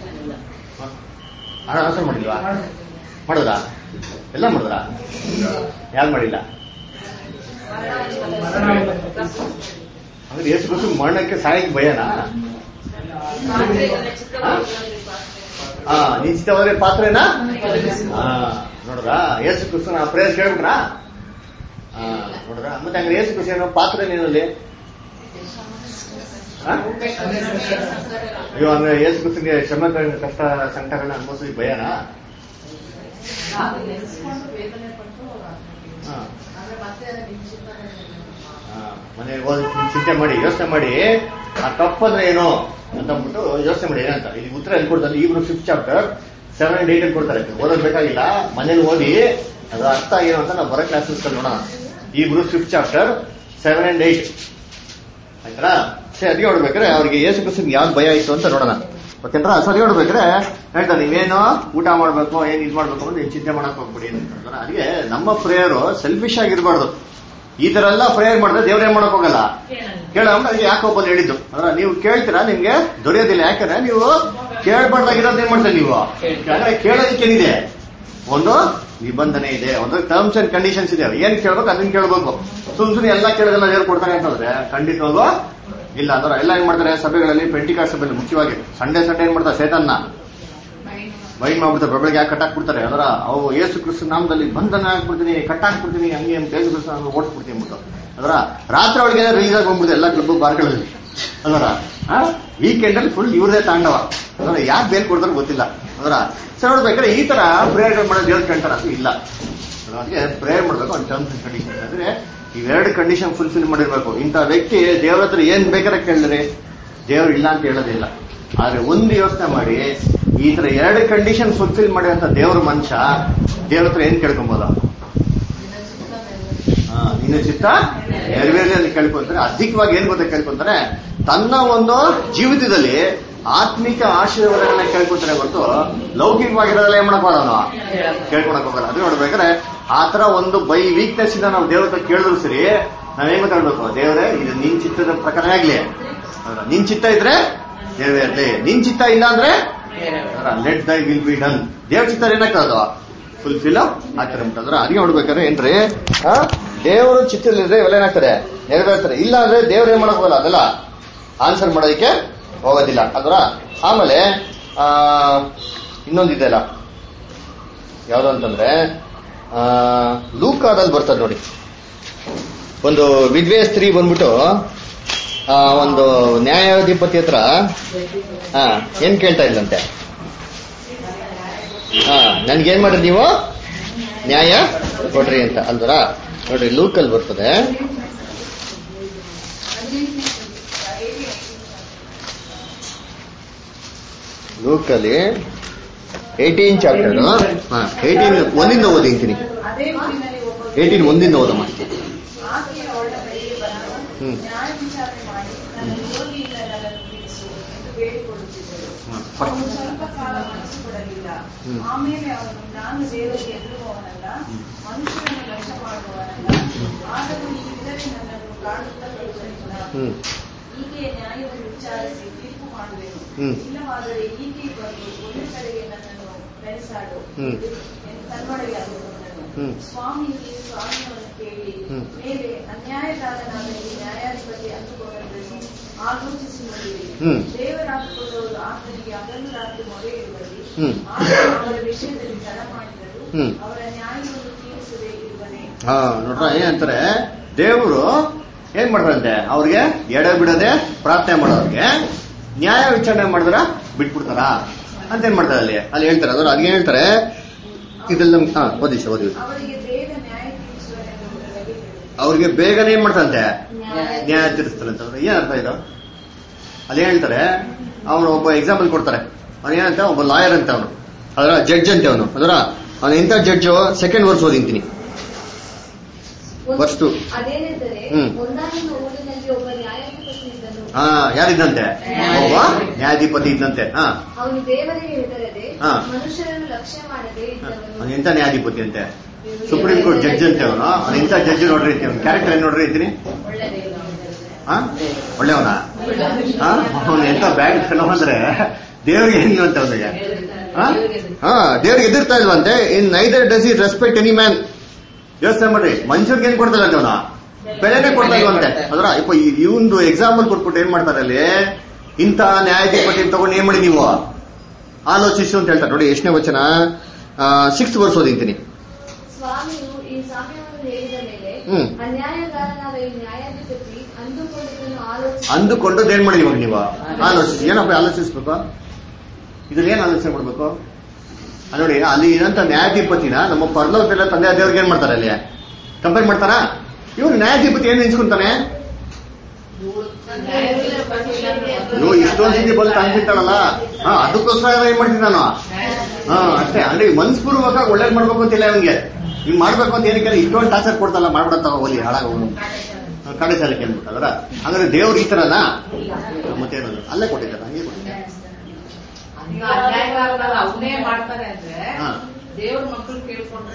A: ಆನ್ಸರ್ ಮಾಡಿಲ್ವಾ? ಮಾಡಿದ್ರ? ಎಲ್ಲ ಮಾಡಿದ್ರ? ಯಾರು ಮಾಡಿಲ್ಲ? ಅಂದ್ರೆ ಯೇಸು ಕ್ರಿಸ್ತ ಮರಣಕ್ಕೆ ಸಾಯಕ್ಕೆ ಭಯನಾ? ನಿಶ್ಚಿತವಾದ್ರೆ ಪಾತ್ರೆನಾ? ನೋಡ್ರ ಯೇಸು ಕ್ರಿಸ್ತನ ಪ್ರೇಯರ್ ಕೇಳ್ಬಿಟ್ರ? ನೋಡ್ರ ಮತ್ತೆ ಹಂಗ ಯೇಸು ಕ್ರಿಸ್ತ ಪಾತ್ರೆ ನೀನಲ್ಲಿ ಅಯ್ಯೋ ಅಂದ್ರೆ ಯೇಸು ಕ್ರಿಸ್ತನಿಗೆ ಶ್ರಮ ಕಷ್ಟ ಸಂಕಟಗಳನ್ನ ಅನುಭವಿಸೋದಕ್ಕೆ ಭಯನಾ? ಮನೆ ಹೋಗಿ ಚಿಂತೆ ಮಾಡಿ ಯೋಚನೆ ಮಾಡಿ ಆ ತಪ್ಪಂದ್ರೆ ಏನು ಅಂತ ಅಂದ್ಬಿಟ್ಟು ಯೋಚನೆ ಮಾಡಿ ಏನಂತ ಇಲ್ಲಿ ಉತ್ತರ ಎಲ್ಲಿ ಕೊಡ್ತಾರೆ. Hebrews 5th chapter 7 and 8 ಕೊಡ್ತಾರೆ. ಓದೋದ್ ಬೇಕಾಗಿಲ್ಲ, ಮನೇಲಿ ಓದಿ ಅದ್ರ ಅರ್ಥ ಏನು ಅಂತ ನಾವು ಬರೋ ಕ್ಲಾಸಸ್ ನೋಡೋಣ. Hebrews 5th chapter 7 and 8 ಆಯ್ತಾ? ಸರಿ, ಅದೇ ನೋಡ್ಬೇಕ್ರೆ ಅವ್ರಿಗೆ ಯೇಸು ಕ್ರಿಸ್ತನಿಗೆ ಯಾವ್ದು ಭಯ ಇತ್ತು ಅಂತ ನೋಡೋಣ. ಓಕೆನ್ರಾ? ಸರಿ ನೋಡ್ಬೇಕ್ರೆ ಹೇಳ್ತಾರೆ, ನೀವೇನು ಊಟ ಮಾಡ್ಬೇಕು, ಏನ್ ಇದು ಮಾಡ್ಬೇಕು ಅಂದ್ರೆ ಚಿಂತೆ ಮಾಡಕ್ ಹೋಗ್ಬಿಡಿ ಅಂತ. ಅದಕ್ಕೆ ನಮ್ಮ ಪ್ರೇಯರ್ ಸೆಲ್ಫಿಶ್ ಆಗಿರ್ಬಾರ್ದು. ಈ ತರ ಎಲ್ಲ ಪ್ರೇಯರ್ ಮಾಡಿದ್ರೆ ದೇವ್ರ ಏನ್ ಮಾಡಕ್ ಹೋಗಲ್ಲ, ಕೇಳೋಣ. ಯಾಕೆ ಒಬ್ಬರು ಹೇಳಿದ್ದು ಅಂದ್ರೆ, ನೀವು ಕೇಳ್ತೀರಾ ನಿಮ್ಗೆ ದೊರೆಯೋದಿಲ್ಲ. ಯಾಕಂದ್ರೆ ನೀವು ಕೇಳ್ಬಾರ್ದಾಗಿರೋದು ಏನ್ ಮಾಡ್ತಾರೆ ನೀವು. ಯಾಕಂದ್ರೆ ಕೇಳೋದಕ್ಕೇನಿದೆ, ಒಂದು ನಿಬಂಧನೆ ಇದೆ, ಒಂದು ಟರ್ಮ್ಸ್ ಅಂಡ್ ಕಂಡೀಷನ್ಸ್ ಇದೆ. ಏನ್ ಕೇಳ್ಬೇಕು ಅದನ್ನ ಕೇಳ್ಬೇಕು. ಸುಮ್ನೆ ಎಲ್ಲ ಕೇಳೋದೆಲ್ಲ ದೇವ್ರು ಕೊಡ್ತಾರೆ ಅಂತಂದ್ರೆ ಖಂಡಿತವಾಗೂ ಇಲ್ಲ. ಅಂದ್ರೆ ಎಲ್ಲ ಏನ್ ಮಾಡ್ತಾರೆ ಸಭೆಗಳಲ್ಲಿ, ಪೆಂಟಿಕಾಸ್ಟ್ ಸಭೆಯಲ್ಲಿ ಮುಖ್ಯವಾಗಿ ಸಂಡೇ ಏನ್ ಮಾಡ್ತಾರೆ, ಸೇತನ್ನ ಬೈಂಡ್ ಮಾಡ್ಬಿಡ್ತಾರೆ, ಬೆಳಗ್ಗೆ ಯಾಕೆ ಕಟ್ಟಾಕ್ಬಿಡ್ತಾರೆ. ಅದರ ಅವು ಯೇಸು ಕ್ರಿಸ್ತ ನಾಮದಲ್ಲಿ ಬಂಧನ ಹಾಕ್ಬಿಡ್ತೀನಿ, ಕಟ್ಟಾಕ್ಬಿಡ್ತೀನಿ, ಹಂಗೆ ಯೇಸು ಕ್ರಿಸ್ತ ಓಡಿಸ್ಬಿಡ್ತೀನಿ ಅಂದ್ಬಿಟ್ಟು. ಅದರ ರಾತ್ರಿ ಒಳಗೆ ರಿಲೀಸ್ ಆಗಿ ಬಂದ್ಬಿಡುತ್ತೆ ಎಲ್ಲ ಕ್ಲಬ್ ಬಾರ್ಗಳಲ್ಲಿ. ಅದರ ವೀಕೆಂಡ್ ಅಲ್ಲಿ ಫುಲ್ ಇವ್ರದೇ ತಾಂಡವ. ಅದರ ಯಾಕೆ ಬೇರೆ ಕೊಡ್ತಾರೆ ಗೊತ್ತಿಲ್ಲ. ಅದರ ಸರ್ ನೋಡ್ಬೇಕಾದ್ರೆ ಈ ತರ ಪ್ರೇಯರ್ಗಳು ಮಾಡೋದು ದೇವ್ರು ಕೇಳ್ತಾರ ಅದು ಇಲ್ಲ. ಅದಕ್ಕೆ ಪ್ರೇಯರ್ ಮಾಡ್ಬೇಕು ಒಂದು ಟರ್ಮ್ಸ್ ಅಂಡ್ ಕಂಡೀಷನ್. ಅಂದ್ರೆ ಇವೆರಡು ಕಂಡೀಷನ್ ಫುಲ್ಫಿಲ್ ಮಾಡಿರ್ಬೇಕು. ಇಂಥ ವ್ಯಕ್ತಿ ದೇವ್ರ ಹತ್ರ ಏನ್ ಬೇಕಾದ್ರೆ ಕೇಳಿದ್ರೆ ದೇವ್ರು ಇಲ್ಲ ಅಂತ ಹೇಳೋದಿಲ್ಲ. ಆದ್ರೆ ಒಂದು ಯೋಚನೆ ಮಾಡಿ, ಈ ತರ ಎರಡು ಕಂಡೀಷನ್ ಫುಲ್ಫಿಲ್ ಮಾಡಿದಂತ ದೇವ್ರ ಮನುಷ್ಯ ದೇವ್ರ ಹತ್ರ ಏನ್ ಕೇಳ್ಕೊಬೋದ? ನಿನ್ನ ಚಿತ್ತ ನೆರವೇರಲಿ ಅಂತ ಕೇಳ್ಕೊಂತಾರೆ. ಅಧಿಕವಾಗಿ ಏನ್ ಗೊತ್ತಾ ಕೇಳ್ಕೊಂತಾರೆ, ತನ್ನ ಒಂದು ಜೀವಿತದಲ್ಲಿ ಆತ್ಮಿಕ ಆಶೀರ್ವಾದಗಳನ್ನ ಕೇಳ್ಕೊತಾರೆ ಹೊರತು ಲೌಕಿಕವಾಗಿರೋದೆಲ್ಲ ಏನ್ ಮಾಡಕ್ ಹೋಗೋಣ ಕೇಳ್ಕೊಳಕ್ ಹೋಗಲ್ಲ. ಅದು ನೋಡ್ಬೇಕಾದ್ರೆ ಆತರ ಒಂದು ಬೈ ವೀಕ್ನೆಸ್ ಇಂದ ನಾವು ದೇವ್ರ ಹತ್ರ ಕೇಳಿದ್ರು ಸರಿ, ನಾವೇನ್ ಮಾತಾಡ್ಬೇಕು, ದೇವ್ರೆ ಇದು ನಿನ್ ಚಿತ್ತದ ಪ್ರಕಾರ ಆಗ್ಲಿ, ನಿನ್ ಚಿತ್ತ ಇದ್ರೆ ದೇವೇ ಇರ್ಲಿ, ನಿನ್ ಚಿತ್ತ ಇಲ್ಲ ಅಂದ್ರೆ ಲೆಟ್ ದೈ ವಿಲ್ ಬಿ ಡನ್. ದೇವ್ರ ಚಿತ್ತ ಏನಾಗ್ತದ ಫುಲ್ಫಿಲ್ ಆಗ್ತಾರೆ ಅಂತಂದ್ರೆ ಅಡಿಗೆ ನೋಡ್ಬೇಕಾದ್ರೆ ಏನ್ರಿ, ದೇವರು ಚಿತ್ತದಲ್ಲಿದ್ರೆ ಇವೆಲ್ಲ ಏನಾಗ್ತಾರೆ, ನೆರವೇರ್ತಾರೆ. ಇಲ್ಲ ಅಂದ್ರೆ ದೇವ್ರ ಏನ್ ಮಾಡಕ್ ಹೋಗಲ್ಲ, ಅದೆಲ್ಲ ಆನ್ಸರ್ ಮಾಡೋದಕ್ಕೆ ಹೋಗೋದಿಲ್ಲ. ಅದರ ಆಮೇಲೆ ಇನ್ನೊಂದಿದೆ ಅಲ್ಲ, ಯಾವ್ದು ಅಂತಂದ್ರೆ ಲೂಕಾದಲ್ಲಿ ಬರ್ತದೆ ನೋಡಿ. ಒಂದು ವಿಧವೆ ಸ್ತ್ರೀ ಬಂದ್ಬಿಟ್ಟು ಒಂದು ನ್ಯಾಯಾಧಿಪತಿ ಹತ್ರ ಏನ್ ಕೇಳ್ತಾ ಇಲ್ಲಂತೆ, ನನ್ಗೇನ್ ಮಾಡ್ರಿ ನೀವು ನ್ಯಾಯ ಕೊಡ್ರಿ ಅಂತ ಅಲ್ವರ. ನೋಡ್ರಿ ಲೂಕಲ್ಲಿ ಬರ್ತದೆ, ಲೂಕಲ್ಲಿ 18 ಚಾಪ್ಟರ್ 18 ಒಂದಿಂದ ಓದಿಂತೀನಿ. 18 ಒಂದಿಂದ ಓದಮ್ಮ.
B: ಸ್ವಲ್ಪ ಕಾಲ ಮನಸ್ಸು ಕೊಡಲಿಲ್ಲ. ಆಮೇಲೆ ಅವನು, ನಾನು ದೇವರಿಗೆ ಎದುರುವವನಲ್ಲ, ಮನುಷ್ಯರನ್ನು ಲಕ್ಷ್ಯ ಮಾಡುವವನಲ್ಲ, ಆದರೂ ಈ ವಿಧವೆ ನನ್ನನ್ನು ಕಾಡುತ್ತಾ ಬರುವುದಿಲ್ಲ. ಈಕೆಯ ನ್ಯಾಯವನ್ನು ವಿಚಾರಿಸಿ ತೀರ್ಪು ಮಾಡುವೆನು. ಇಲ್ಲವಾದರೆ ಈಕೆ ಬಂದು ಒಂದು ಕಡೆಗೆ ನನ್ನನ್ನು ನಡೆಸಾಡು ತನ್ನೊಳಗೆಯಾಗುವವನನ್ನು. ಸ್ವಾಮಿಯು ಈ ಸ್ವಾಮಿಯನ್ನು ಕೇಳಿ ಮೇಲೆ ಅನ್ಯಾಯಕಾರನಾದ ಈ ನ್ಯಾಯಾಧಿಪತಿ ಅಂದುಕೊಂಡನ್ನು ಆಲೋಚಿಸಿ ನೋಡಿರಿ. ದೇವರಾಗಿಕೊಳ್ಳುವುದು ಆತನಿಗೆ ಹಗಲು ರಾತ್ರಿ ಮೊರೆ ಇರುವಲ್ಲಿ, ಅವರ ವಿಷಯದಲ್ಲಿ ತಡ ಮಾಡಿದರು ಅವರ ನ್ಯಾಯವನ್ನು ತೀರಿಸದೇ ಇರುವನೇ.
A: ನೋಡ್ರ ಏನಂತಾರೆ, ದೇವರು ಏನ್ ಮಾಡ್ತಾರಂತೆ, ಅವ್ರಿಗೆ ಎಡೆ ಬಿಡದೆ ಪ್ರಾರ್ಥನೆ ಮಾಡೋರ್ಗೆ ನ್ಯಾಯ ವಿಚಾರಣೆ ಮಾಡಿದ್ರ ಬಿಟ್ಬಿಡ್ತಾರ ಅಂತ ಏನ್ ಮಾಡ್ತಾರೆ ಅಲ್ಲಿ ಹೇಳ್ತಾರೆ. ಅದ್ರ ಅದ್ಗೆ ಹೇಳ್ತಾರೆ ಇದ್ರಲ್ಲಿ ಓದಿ ಅವ್ರಿಗೆ ಬೇಗನೆ ಏನ್ ಮಾಡ್ತಾರಂತೆ ನ್ಯಾಯ ತೀರಿಸ್ತಾರಂತೆ. ಏನ್ ಅರ್ಥ ಇದು? ಅಲ್ಲಿ ಹೇಳ್ತಾರೆ, ಅವನು ಒಬ್ಬ ಎಕ್ಸಾಂಪಲ್ ಕೊಡ್ತಾರೆ. ಅವ್ನು ಏನಂತ, ಒಬ್ಬ ಲಾಯರ್ ಅಂತ ಅವನು, ಅದರ ಜಡ್ಜ್ ಅಂತೆ ಅವನು. ಅವನು ಎಂತ ಜಡ್ಜು, ಸೆಕೆಂಡ್ ವರ್ಸ್ ಓದಿಂತೀನಿ ವರ್ಸ್ 2. ಯಾರಿದ್ದಂತೆ? ಒಬ್ಬ ನ್ಯಾಯಾಧಿಪತಿ ಇದ್ದಂತೆ. ಅವನು ಎಂತ ನ್ಯಾಯಾಧಿಪತಿ ಅಂತೆ, ಸುಪ್ರೀಂ ಕೋರ್ಟ್ ಜಡ್ಜ್ ಅಂತೆ ಅವನು. ಅವ್ನು ಎಂತ ಜಡ್ಜ್ ನೋಡ್ರಿ, ಅವ್ನ ಕ್ಯಾರೆಕ್ಟರ್ ಏನ್ ನೋಡ್ರಿ ಇದ್ದೀನಿ, ಒಳ್ಳೆಯವನ. ಅವನು ಎಂತ ಬ್ಯಾಗ್ ಅಂದ್ರೆ ದೇವ್ರಿಗೆ ಹೆಂಗ್ ಅಂತ ಅವನಿಗೆ ದೇವ್ರಿಗೆ ಎದುರ್ತಾ ಇಲ್ವಂತೆ. In neither does it respect any man. ಯೋಚನೆ ಮಾಡ್ರಿ, ಮನುಷ್ಯರ್ಗೆ ಏನ್ ಕೊಡ್ತಾ ಇಲ್ಲ ಅವನ, ಬೆಲೆನೇ ಕೊಡ್ತಾ ಇಲ್ವಂತೆ. ಅದ್ರ ಇವಂದು ಎಕ್ಸಾಂಪಲ್ ಕೊಟ್ಬಿಟ್ಟು ಏನ್ ಮಾಡ್ತಾರೆ ಅಲ್ಲಿ, ಇಂಥ ನ್ಯಾಯಾಧಿಪತಿ ತಗೊಂಡು ಏನ್ ಮಾಡಿ ನೀವು ಆಲೋಚಿಸು ಅಂತ ಹೇಳ್ತಾರೆ. ನೋಡಿ ಎಷ್ಟನೇ ವಚನ, 6th ವರ್ಸ್ ಓದಿಂತೀನಿ.
D: ಸ್ವಾಮಿಯು ಈ ಸಾಮ್ಯವನ್ನು ಹೇಳಿದ ಮೇಲೆ ಅನ್ಯಾಯಗಾರನಾದ ಈ ನ್ಯಾಯಾಧಿಪತಿ
A: ಅಂದುಕೊಂಡು ಏನ್ ಮಾಡಿ ಇವಾಗ ನೀವು ಆಲೋಚಿಸಿ. ಏನಪ್ಪ ಆಲೋಚಿಸ್ಬೇಕು, ಇದ್ರಲ್ಲಿ ಏನ್ ಆಲೋಚನೆ ಮಾಡ್ಬೇಕು ನೋಡಿ. ಅಲ್ಲಿ ಏನಂತ ನ್ಯಾಯಾಧಿಪತಿನ ನಮ್ಮ ಪರಲೋಕದಲ್ಲ ತಂದೆ ದೇವ್ರಿಗೆ ಏನ್ ಮಾಡ್ತಾರೆ ಅಲ್ಲಿ ಕಂಪೇರ್ ಮಾಡ್ತಾರ. ಇವ್ರು ನ್ಯಾಯಾಧಿಪತಿ ಏನ್ ನಿಂತ್ಕೊಂತಾನೆ, ನೀವು ಇಷ್ಟೊಂದು ಸ್ಥಿತಿ ಬಂದು ಕಾಣ್ತಿರ್ತಾಳಲ್ಲ, ಅದಕ್ಕೋಸ್ಕರ ಏನ್ ಮಾಡ್ತೀನಿ ನಾನು, ಅಷ್ಟೇ. ಅಂದ್ರೆ ಮನ್ಸ್ಪೂರ್ವಕ ಒಳ್ಳೇದ್ ಮಾಡ್ಬೇಕು ಅಂತಿಲ್ಲ ಅವ್ನಿಗೆ, ಹಿಂಗ್ ಮಾಡ್ಬೇಕು ಅಂತ ಏನಕ್ಕೆ ಇಷ್ಟೊಂದು ಟಾರ್ಚರ್ ಕೊಡ್ತಲ್ಲ, ಮಾಡ್ಬಿಡತ್ತಾವ ಹೋಲಿ ಹಾಳಾಗ ಕಡೆ ಸಾಲಕ್ಕೆ ಅಂದ್ಬಿಟ್ಟದ್ರ. ಅಂದ್ರೆ ದೇವ್ರು ಈ ತರನ ಮತ್ತೇನದು ಅಲ್ಲೇ ಕೊಟ್ಟಿದ್ದಾರೆ, ಹಂಗೆ ಕೊಟ್ಟಿದ್ದಾರೆ.
B: ಅವನೇ ಮಾಡ್ತಾರೆ ಅಂದ್ರೆ ದೇವ್ರ ಮಕ್ಕಳು ಕೇಳ್ಕೊಂಡ್ರೆ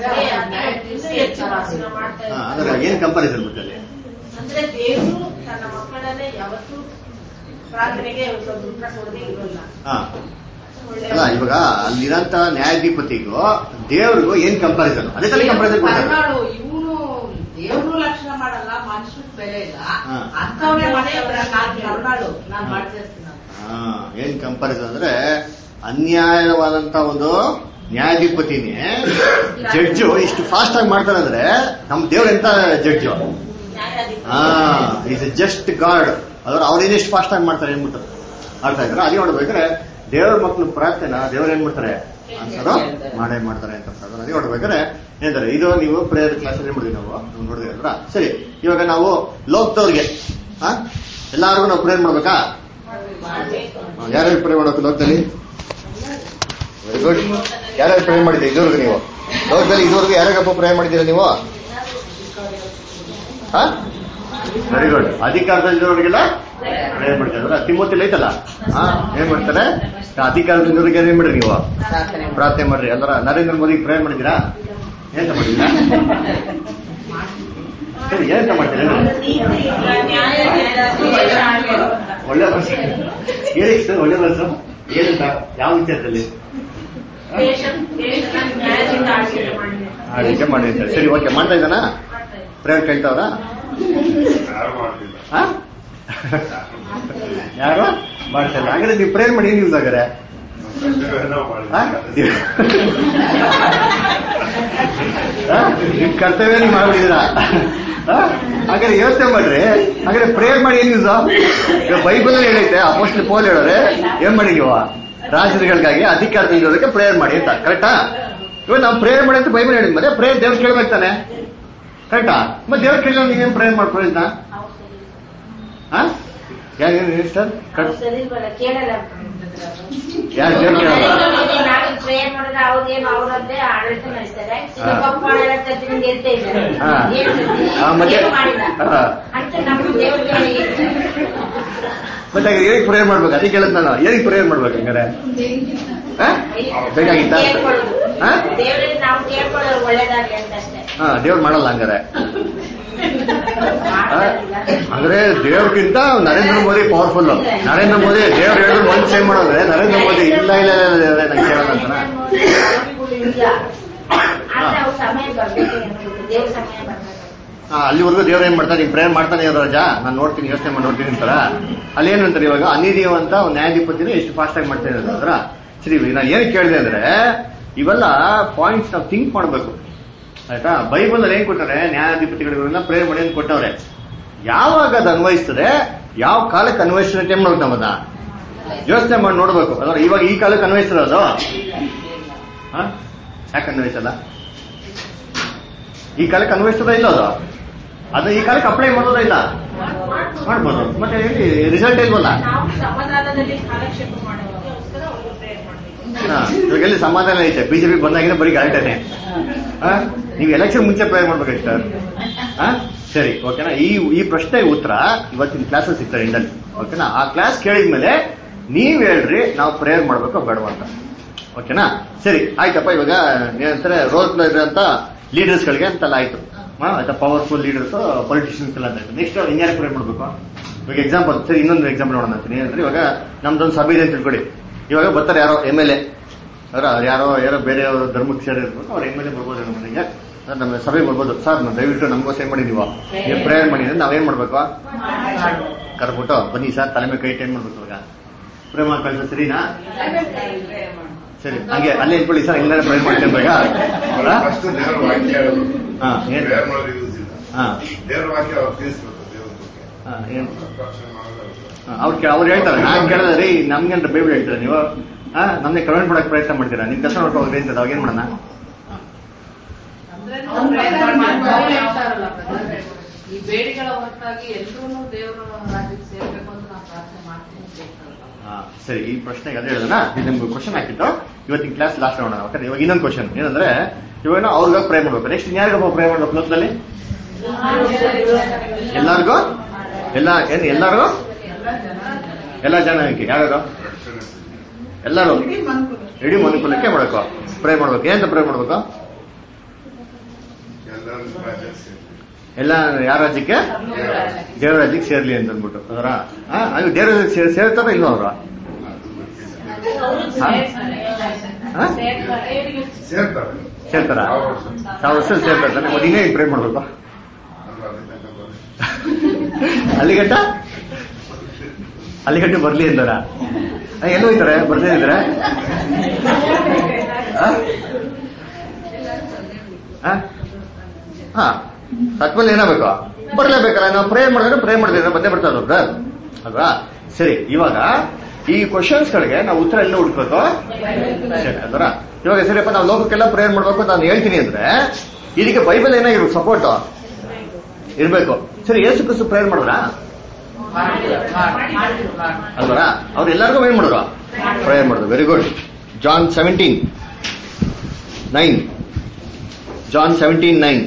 A: ಅಂದ್ರೆ ಏನ್ ಕಂಪಾರಿಸನ್ ಬಿಟ್ಟಲ್ಲಿ,
B: ಅಂದ್ರೆ ದೇವರು ತನ್ನ ಮಕ್ಕಳನ್ನೇ ಯಾವತ್ತೂ ಪ್ರಾರ್ಥನೆಗೆ ದುಡ್ಡ ಕೊಡದೇ ಇರೋಲ್ಲ.
A: ಅಲ್ಲ ಇವಾಗ ಅಲ್ಲಿರಂತ ನ್ಯಾಯಾಧಿಪತಿಗೂ ದೇವ್ರಿಗೂ ಏನ್ ಕಂಪಾರಿಸನ್, ಅದೇ ತರ ಕಂಪಾರಿಸನ್ ಕೊಡ್ತಾರೆ.
B: ಇವನು ದೇವ್ರು ಲಕ್ಷಣ ಮಾಡಲ್ಲ, ಮನುಷ್ಯನ ಬೆಲೆ ಇಲ್ಲ ಅಂತವನೇ ಕರುಣಾಳು ನಾನು ಮಾಡ್ತಿರ್ತೀನಿ.
A: ಏನ್ ಕಂಪಾರಿಸನ್ ಅಂದ್ರೆ ಅನ್ಯಾಯವಾದಂತ ಒಂದು ನ್ಯಾಯಾಧಿಪತಿನೇ ಜಡ್ಜು ಇಷ್ಟು ಫಾಸ್ಟ್ ಆಗಿ ಮಾಡ್ತಾರೆ ಅಂದ್ರೆ ನಮ್ ದೇವ್ರ ಎಂತ judge, is a just God. ಅದ್ರ ಅವ್ರೇನೆಷ್ಟು ಫಾಸ್ಟ್ ಆಗಿ ಮಾಡ್ತಾರೆ ಏನ್ಬಿಟ್ಟು ಅರ್ಥ ಇದ್ರೆ ಅದೇ ನೋಡ್ಬೇಕಾದ್ರೆ ದೇವ್ರ ಮಕ್ಳು ಪ್ರಾರ್ಥನೆ ದೇವ್ರ ಏನ್ ಮಾಡ್ತಾರೆ ಆನ್ಸರು ಮಾಡೇ ಮಾಡ್ತಾರೆ ಅಂತ ಅದೇ ನೋಡ್ಬೇಕಾದ್ರೆ ಏನಂತಾರೆ. ಇದು ನೀವು ಪ್ರೇಯರ್ ಕ್ಲಾಸ್ ಮಾಡಿದ್ವಿ ನಾವು ನೋಡಿದ್ವಿ ಅಲ್ವಾ. ಸರಿ, ಇವಾಗ ನಾವು ಲೋಕದವ್ರಿಗೆ ಎಲ್ಲಾರ್ಗು ನಾವು ಪ್ರೇಯರ್ ಮಾಡ್ಬೇಕಾ? ಯಾರ್ಯಾರು ಪ್ರೇ ಮಾಡ್ಬೇಕು ಲೋಕದಲ್ಲಿ? Very good. ಯಾರ್ಯಾರು ಪ್ರೇ ಮಾಡಿದ್ದೀರಿ ಇದುವರೆಗೂ? ನೀವು ಲೋಕದಲ್ಲಿ ಇದುವರೆಗೂ ಯಾರ್ಯಾರಪ್ಪ ಪ್ರೇ ಮಾಡಿದ್ದೀರಾ ನೀವು? Very good. ಅಧಿಕಾರದಲ್ಲಿರೋರಿಗೆಲ್ಲ ಪ್ರೇ ಮಾಡ್ತಾರೆ. ತಿಮ್ಮೋತಿಲ್ ಐತಲ್ಲ, ಏನ್ ಮಾಡ್ತಾರೆ, ಅಧಿಕಾರದಲ್ಲಿರೋರಿಗೆ ಏನ್ ಮಾಡ್ರಿ ನೀವು ಪ್ರಾರ್ಥನೆ ಮಾಡ್ರಿ. ಅಂದ್ರೆ ನರೇಂದ್ರ ಮೋದಿ ಪ್ರೇ ಮಾಡಿದ್ದೀರಾ? ಎಂತ ಮಾಡಿದ್ದೀರಾ? ಸರಿ, ಏನಂತ ಮಾಡ್ತೀರಾ? ಒಳ್ಳೆ ವರ್ಷ ಹೇಳಿ ಸರ್, ಒಳ್ಳೆ ವರ್ಷ ಏನಂತ ಯಾವ ವಿಚಾರದಲ್ಲಿ ಆಳ್ವಿಕೆ ಮಾಡಿ ಅಂತ. ಸರಿ, ಓಕೆ. ಮಾಡ್ತಾ ಇದ್ದಾನ ಪ್ರೇಯರ್ ಕೇಳ್ತಾವ್ರ? ಯಾರು ಮಾಡ್ತಾ ಇಲ್ಲ? ಹಾಗಾದ್ರೆ ನೀವು ಪ್ರೇಯರ್ ಮಾಡಿ ಏನ್ ಯೂಸ್ ಆಗಾರೆ? ನಿಮ್ ಕರ್ತವ್ಯ ನೀವು ಮಾಡ್ಬಿಟ್ಟಿದ್ದೀರಾ. ಹಾಗಾದ್ರೆ ಯೋಚನೆ ಮಾಡ್ರಿ, ಹಾಗಾದ್ರೆ ಪ್ರೇಯರ್ ಮಾಡಿ ಏನ್ ಯೂಸ್? ಬೈಬಲ್ ಹೇಳೈತೆ, ಅಪೋಸ್ಟಲ್ ಪೌಲ್ ಹೇಳೋರೆ ಏನ್ ಮಾಡಿ ನೀವು ರಾಜರುಗಳಿಗಾಗಿ ಅಧಿಕಾರದಲ್ಲಿರೋದಕ್ಕೆ ಪ್ರೇಯರ್ ಮಾಡಿ ಅಂತ. ಕರೆಕ್ಟಾ? ಇವಾಗ ನಾವು ಪ್ರೇಯರ್ ಮಾಡಿ ಅಂತ ಬೈಬಲ್ ಹೇಳಿದ್ ಮತ್ತೆ ಪ್ರೇಯರ್ ದೇವ್ರು ಕೇಳ್ಬೇಕು ತಾನೆ, ಕರೆಕ್ಟಾ? ಮತ್ತೆ ದೇವ್ರು ಕೇಳಿದ್ರೆ ನೀವೇನ್ ಪ್ರೇಯರ್ ಮಾಡ್ಕೊಳ್ಳಿ ಅಂತ ಸರ್? ಯಾರು ದೇವ್ರು ಕೇಳಲ್ಲ? ಮತ್ತೆ ಏನಕ್ಕೆ ಪ್ರೇಯರ್ ಮಾಡ್ಬೇಕು? ಅದಕ್ಕೆ ಕೇಳದ್ ನಾನು, ಏನಕ್ಕೆ ಪ್ರೇಯರ್ ಮಾಡ್ಬೇಕು? ಹಂಗಾರೆ ಬೇಕಾಗಿತ್ತ? ದೇವ್ರು ಮಾಡಲ್ಲ ಹಂಗಾರೆ? ಅಂದ್ರೆ ದೇವ್ರಿಗಿಂತ ನರೇಂದ್ರ ಮೋದಿ ಪವರ್ಫುಲ್. ನರೇಂದ್ರ ಮೋದಿ ದೇವ್ರು ಹೇಳಿದ್ರು ಒಂದ್ ಸೇಮ್ ಮಾಡೋದ್ರೆ ನರೇಂದ್ರ ಮೋದಿ ಇಲ್ಲ ಇಲ್ಲ ಇಲ್ಲ ನಂಗೆ ಕೇಳಲ್ಲ ಅಂತಾನ. ಅಲ್ಲಿವರೆಗೂ ದೇವ್ರ ಏನ್ ಮಾಡ್ತಾರೆ, ನೀವು ಪ್ರೇಯರ್ ಮಾಡ್ತಾನೆ ಇರೋ ರಾಜ, ನಾನು ನೋಡ್ತೀನಿ, ಯೋಚನೆ ಮಾಡಿ ನೋಡ್ತೀನಿ ಅಂತಾರ. ಅಲ್ಲಿ ಏನಂತಾರೆ ಇವಾಗ ಅನೀತಿವಂತ ನ್ಯಾಯಾಧಿಪತಿನ ಎಷ್ಟು ಫಾಸ್ಟ್ ಆಗಿ ಮಾಡ್ತಾ ಇರೋದು ಅದ್ರ. ಸರಿ, ನಾನು ಏನ್ ಕೇಳಿದೆ ಅಂದ್ರೆ ಇವೆಲ್ಲ ಪಾಯಿಂಟ್ಸ್ ನಾವು ಥಿಂಕ್ ಮಾಡ್ಬೇಕು. ಆಯ್ತಾ? ಬೈಬಲ್ ಅಲ್ಲಿ ಏನ್ ಕೊಟ್ಟಾರೆ, ನ್ಯಾಯಾಧಿಪತಿಗಳಿಗೆಲ್ಲ ಪ್ರೇಯರ್ ಮಾಡಿ ಅಂತ ಕೊಟ್ಟವ್ರೆ. ಯಾವಾಗ ಅದು ಅನ್ವಯಿಸ್ತದೆ, ಯಾವ ಕಾಲಕ್ಕೆ ಅನ್ವಯಿಸ್ತದೆ ಅಂತ ಮಾಡ್ಬೇಕು, ನಾವನ್ನ ಯೋಚನೆ ಮಾಡಿ ನೋಡ್ಬೇಕು. ಅಂದ್ರೆ ಇವಾಗ ಈ ಕಾಲಕ್ಕೆ ಅನ್ವಯಿಸಿರೋದು ಯಾಕೆ ಅನ್ವಯಿಸಲ್ಲ? ಈ ಕಾಲಕ್ಕೆ ಅನ್ವಯಿಸ್ತದ ಇಲ್ಲ ಅದು ಈ ಕಾಲಕ್ಕೆ ಅಪ್ಲೈ ಮಾಡೋದ ಇಲ್ಲ, ಮಾಡ್ಬೋದು. ಮತ್ತೆ ರಿಸಲ್ಟ್ ಇಲ್ವಲ್ಲ. ಇವಾಗ ಎಲ್ಲಿ ಸಮಾಧಾನ ಐತೆ? ಬಿಜೆಪಿ ಬಂದಾಗಿನ ಬರೀ ಗಲಾಟೆನೆ. ನೀವು ಎಲೆಕ್ಷನ್ ಮುಂಚೆ ಪ್ರೇಯರ್ ಮಾಡ್ಬೇಕು ಸರ್. ಸರಿ, ಓಕೆನಾ? ಈ ಪ್ರಶ್ನೆಗೆ ಉತ್ತರ ಇವತ್ತಿನ ಕ್ಲಾಸಸ್ ಸಿಗ್ತಾರೆ ಇಂಡಲ್ಲಿ, ಓಕೆನಾ? ಆ ಕ್ಲಾಸ್ ಕೇಳಿದ್ಮೇಲೆ ನೀವ್ ಹೇಳ್ರಿ ನಾವು ಪ್ರೇಯರ್ ಮಾಡ್ಬೇಕು ಬೇಡವ ಅಂತ, ಓಕೆನಾ? ಸರಿ, ಆಯ್ತಪ್ಪ. ಇವಾಗ ಏನಂತಾರೆ, ರೋಲ್ ಪ್ಲೇ ಇರೋಂತ ಲೀಡರ್ಸ್ ಗಳಿಗೆ ಅಂತೆಲ್ಲ ಆಯ್ತು. ಆಯ್ತಾ, ಪವರ್ಫುಲ್ ಲೀಡರ್ಸ್, ಪೊಲಿಟಿಷಿಯನ್ಸ್ ಎಲ್ಲ ಅಂತ. ನೆಕ್ಸ್ಟ್ ಇನ್ಯಾರು ಪ್ರೇಯರ್ ಮಾಡ್ಬೇಕು? ಇವಾಗ ಎಕ್ಸಾಂಪಲ್, ಸರಿ, ಇನ್ನೊಂದು ಎಕ್ಸಾಂಪಲ್ ನೋಡೋಣ ಅಂತೀನಿ. ಏನಂದ್ರೆ, ಇವಾಗ ನಮ್ದೊಂದು ಸಭೆ ಇದೆ ಅಂತ ತಿಳ್ಕೊಡಿ. ಇವಾಗ ಬರ್ತಾರೆ ಯಾರೋ MLA, ಯಾರೋ ಬೇರೆಯವರು ಧರ್ಮಕ್ಕೆ ಸೇರಿರ್ಬೇಕು, ಅವ್ರು MLA ಬರ್ಬೋದು ನಮ್ಮ ಮನೆಗೆ, ನಮ್ಮ ಸಭೆ ಬರ್ಬೋದು. ಸರ್ ದಯವಿಟ್ಟು ನಮಗೋಸ್ಕರ ಏನ್ ಮಾಡಿ, ನೀವು ಪ್ರೇಯರ್ ಮಾಡಿ ಅಂದ್ರೆ ನಾವೇನ್ ಮಾಡ್ಬೇಕು? ಕರ್ಬಿಟ್ಟು ಬನ್ನಿ ಸರ್, ತಲೆ ಮೇಲೆ ಕೈ ಏನ್ ಮಾಡ್ಬೇಕು? ಇವಾಗ ಪ್ರೇಮ ಕಳ್ಸ, ಸರಿನಾ? ಸರಿ, ಹಂಗೆ ಅಲ್ಲೇ ಇಟ್ಕೊಳ್ಳಿ ಸರ್, ಎಲ್ಲರೂ ಪ್ರೇಯರ್ ಮಾಡ್ತೀನಿ ಬೇಗ. ಅವ್ರು ಹೇಳ್ತಾರೆ, ನಾನ್ ಕೇಳಿದ್ರಿ ನಮ್ಗೇನ್ರ ಬೈಬಲ್ ಹೇಳ್ತೀರಾ ನೀವು? ನಮ್ಗೆ ಕಮೆಂಟ್ ಮಾಡಕ್ ಪ್ರಯತ್ನ ಮಾಡ್ತೀರಾ? ನಿಮ್ ಕೆಲಸ ನೋಡ್ಕೊಂಡು ಹೋಗ್ರಿ ಅಂತ ಅವಾಗೇನ್ ಮಾಡೋಣ?
B: ಈ ಬೇಡಿಗಳ ಹೊರತಾಗಿ ಎಲ್ಲರೂ ದೇವರ ರಾಜ್ಯಕ್ಕೆ ಸೇರ್ಬೇಕು ಅಂತ ನಾವು ಪ್ರಾರ್ಥನೆ ಮಾಡ್ತೀನಿ.
A: ಸರಿ, ಈ ಪ್ರಶ್ನೆಗೆ ಅದೇ ಹೇಳಿದ ನಿಮ್ಗೆ ಕ್ವಶನ್ ಹಾಕಿತ್ತು. ಇವತ್ತಿನ ಕ್ಲಾಸ್ ಲಾಸ್ಟ್ ನೋಡೋಣ. ಓಕೆ, ಇವಾಗ ಇನ್ನೊಂದು ಕ್ವಶನ್ ಏನಂದ್ರೆ, ಇವಾಗ ಅವ್ರಿಗ ಪ್ರೇ ಮಾಡ್ಬೇಕು. ನೆಕ್ಸ್ಟ್ ಯಾರಿಗಪ್ಪ ಪ್ರೇ ಮಾಡ್ಬೇಕು ಲೋಕದಲ್ಲಿ? ಎಲ್ಲಾರ್ಗೂ? ಎಲ್ಲಾರ್ಗೂ? ಎಲ್ಲ ಜನಕ್ಕೆ ಯಾರು? ಎಲ್ಲರೂ, ಇಡೀ ಮನುಕುಲಕ್ಕೆ ಮಾಡ್ಬೇಕು, ಪ್ರೇ ಮಾಡ್ಬೇಕು. ಏನಂತ ಪ್ರೇ ಮಾಡ್ಬೇಕು? ಎಲ್ಲ ಯಾರ ರಾಜ್ಯಕ್ಕೆ? ದೇವರ ರಾಜ್ಯಕ್ಕೆ ಸೇರ್ಲಿ ಅಂತ ಅಂದ್ಬಿಟ್ಟು. ಅದರ ದೇವರ ರಾಜ್ಯಕ್ಕೆ ಸೇರ್ತಾರ ಇಲ್ವ ಅವ್ರ? ಸೇರ್ತಾರ? 1000 ವರ್ಷ ಸೇರ್ತಾರೆ. ಮೊದಲೇ ಪ್ರೇ ಮಾಡ್ಬೇಕು. ಅಲ್ಲಿಗಂಟ ಬರ್ಲಿ ಅಂತಾರ? ಎಲ್ಲ ಹೋಯ್ತಾರೆ, ಬರ್ದೇ ಇದ್ರೆ ಸತ್ಮೇಲೆ ಏನಾಗಬೇಕು? ಬರ್ಲೇಬೇಕಲ್ಲ. ನಾವು ಪ್ರೇ ಮಾಡಿದ್ರೆ ಬಂದೇ ಬರ್ತಾರೆ ಬ್ರದರ್ ಅಲ್ವಾ? ಸರಿ, ಇವಾಗ ಈ ಕ್ವಶನ್ಸ್ ಗಳಿಗೆ ನಾವು ಉತ್ತರ ಎಲ್ಲ ಹುಡ್ಕೋದು. ಸರಿ, ಅದರ ಇವಾಗ ಸರಿಯಪ್ಪ, ನಾವು ಲೋಕಕ್ಕೆಲ್ಲ ಪ್ರೇಯರ್ ಮಾಡ್ಬೇಕು ನಾನು ಹೇಳ್ತೀನಿ ಅಂದ್ರೆ ಇದಕ್ಕೆ ಬೈಬಲ್ ಏನಾಗಿರ್ಬೇಕು? ಸಪೋರ್ಟ್ ಇರ್ಬೇಕು. ಸರಿ, ಯೇಸು ಕ್ರಿಸ್ತ ಪ್ರೇಯರ್ ಮಾಡಿದ್ರ ಅಲ್ವರ? ಅವ್ರು ಎಲ್ಲರಿಗೂ ಏನ್ ಮಾಡಿದ್ರು? ಪ್ರೇಯರ್ ಮಾಡಿದ್ರು. Very good. John 17:9. John 17:9.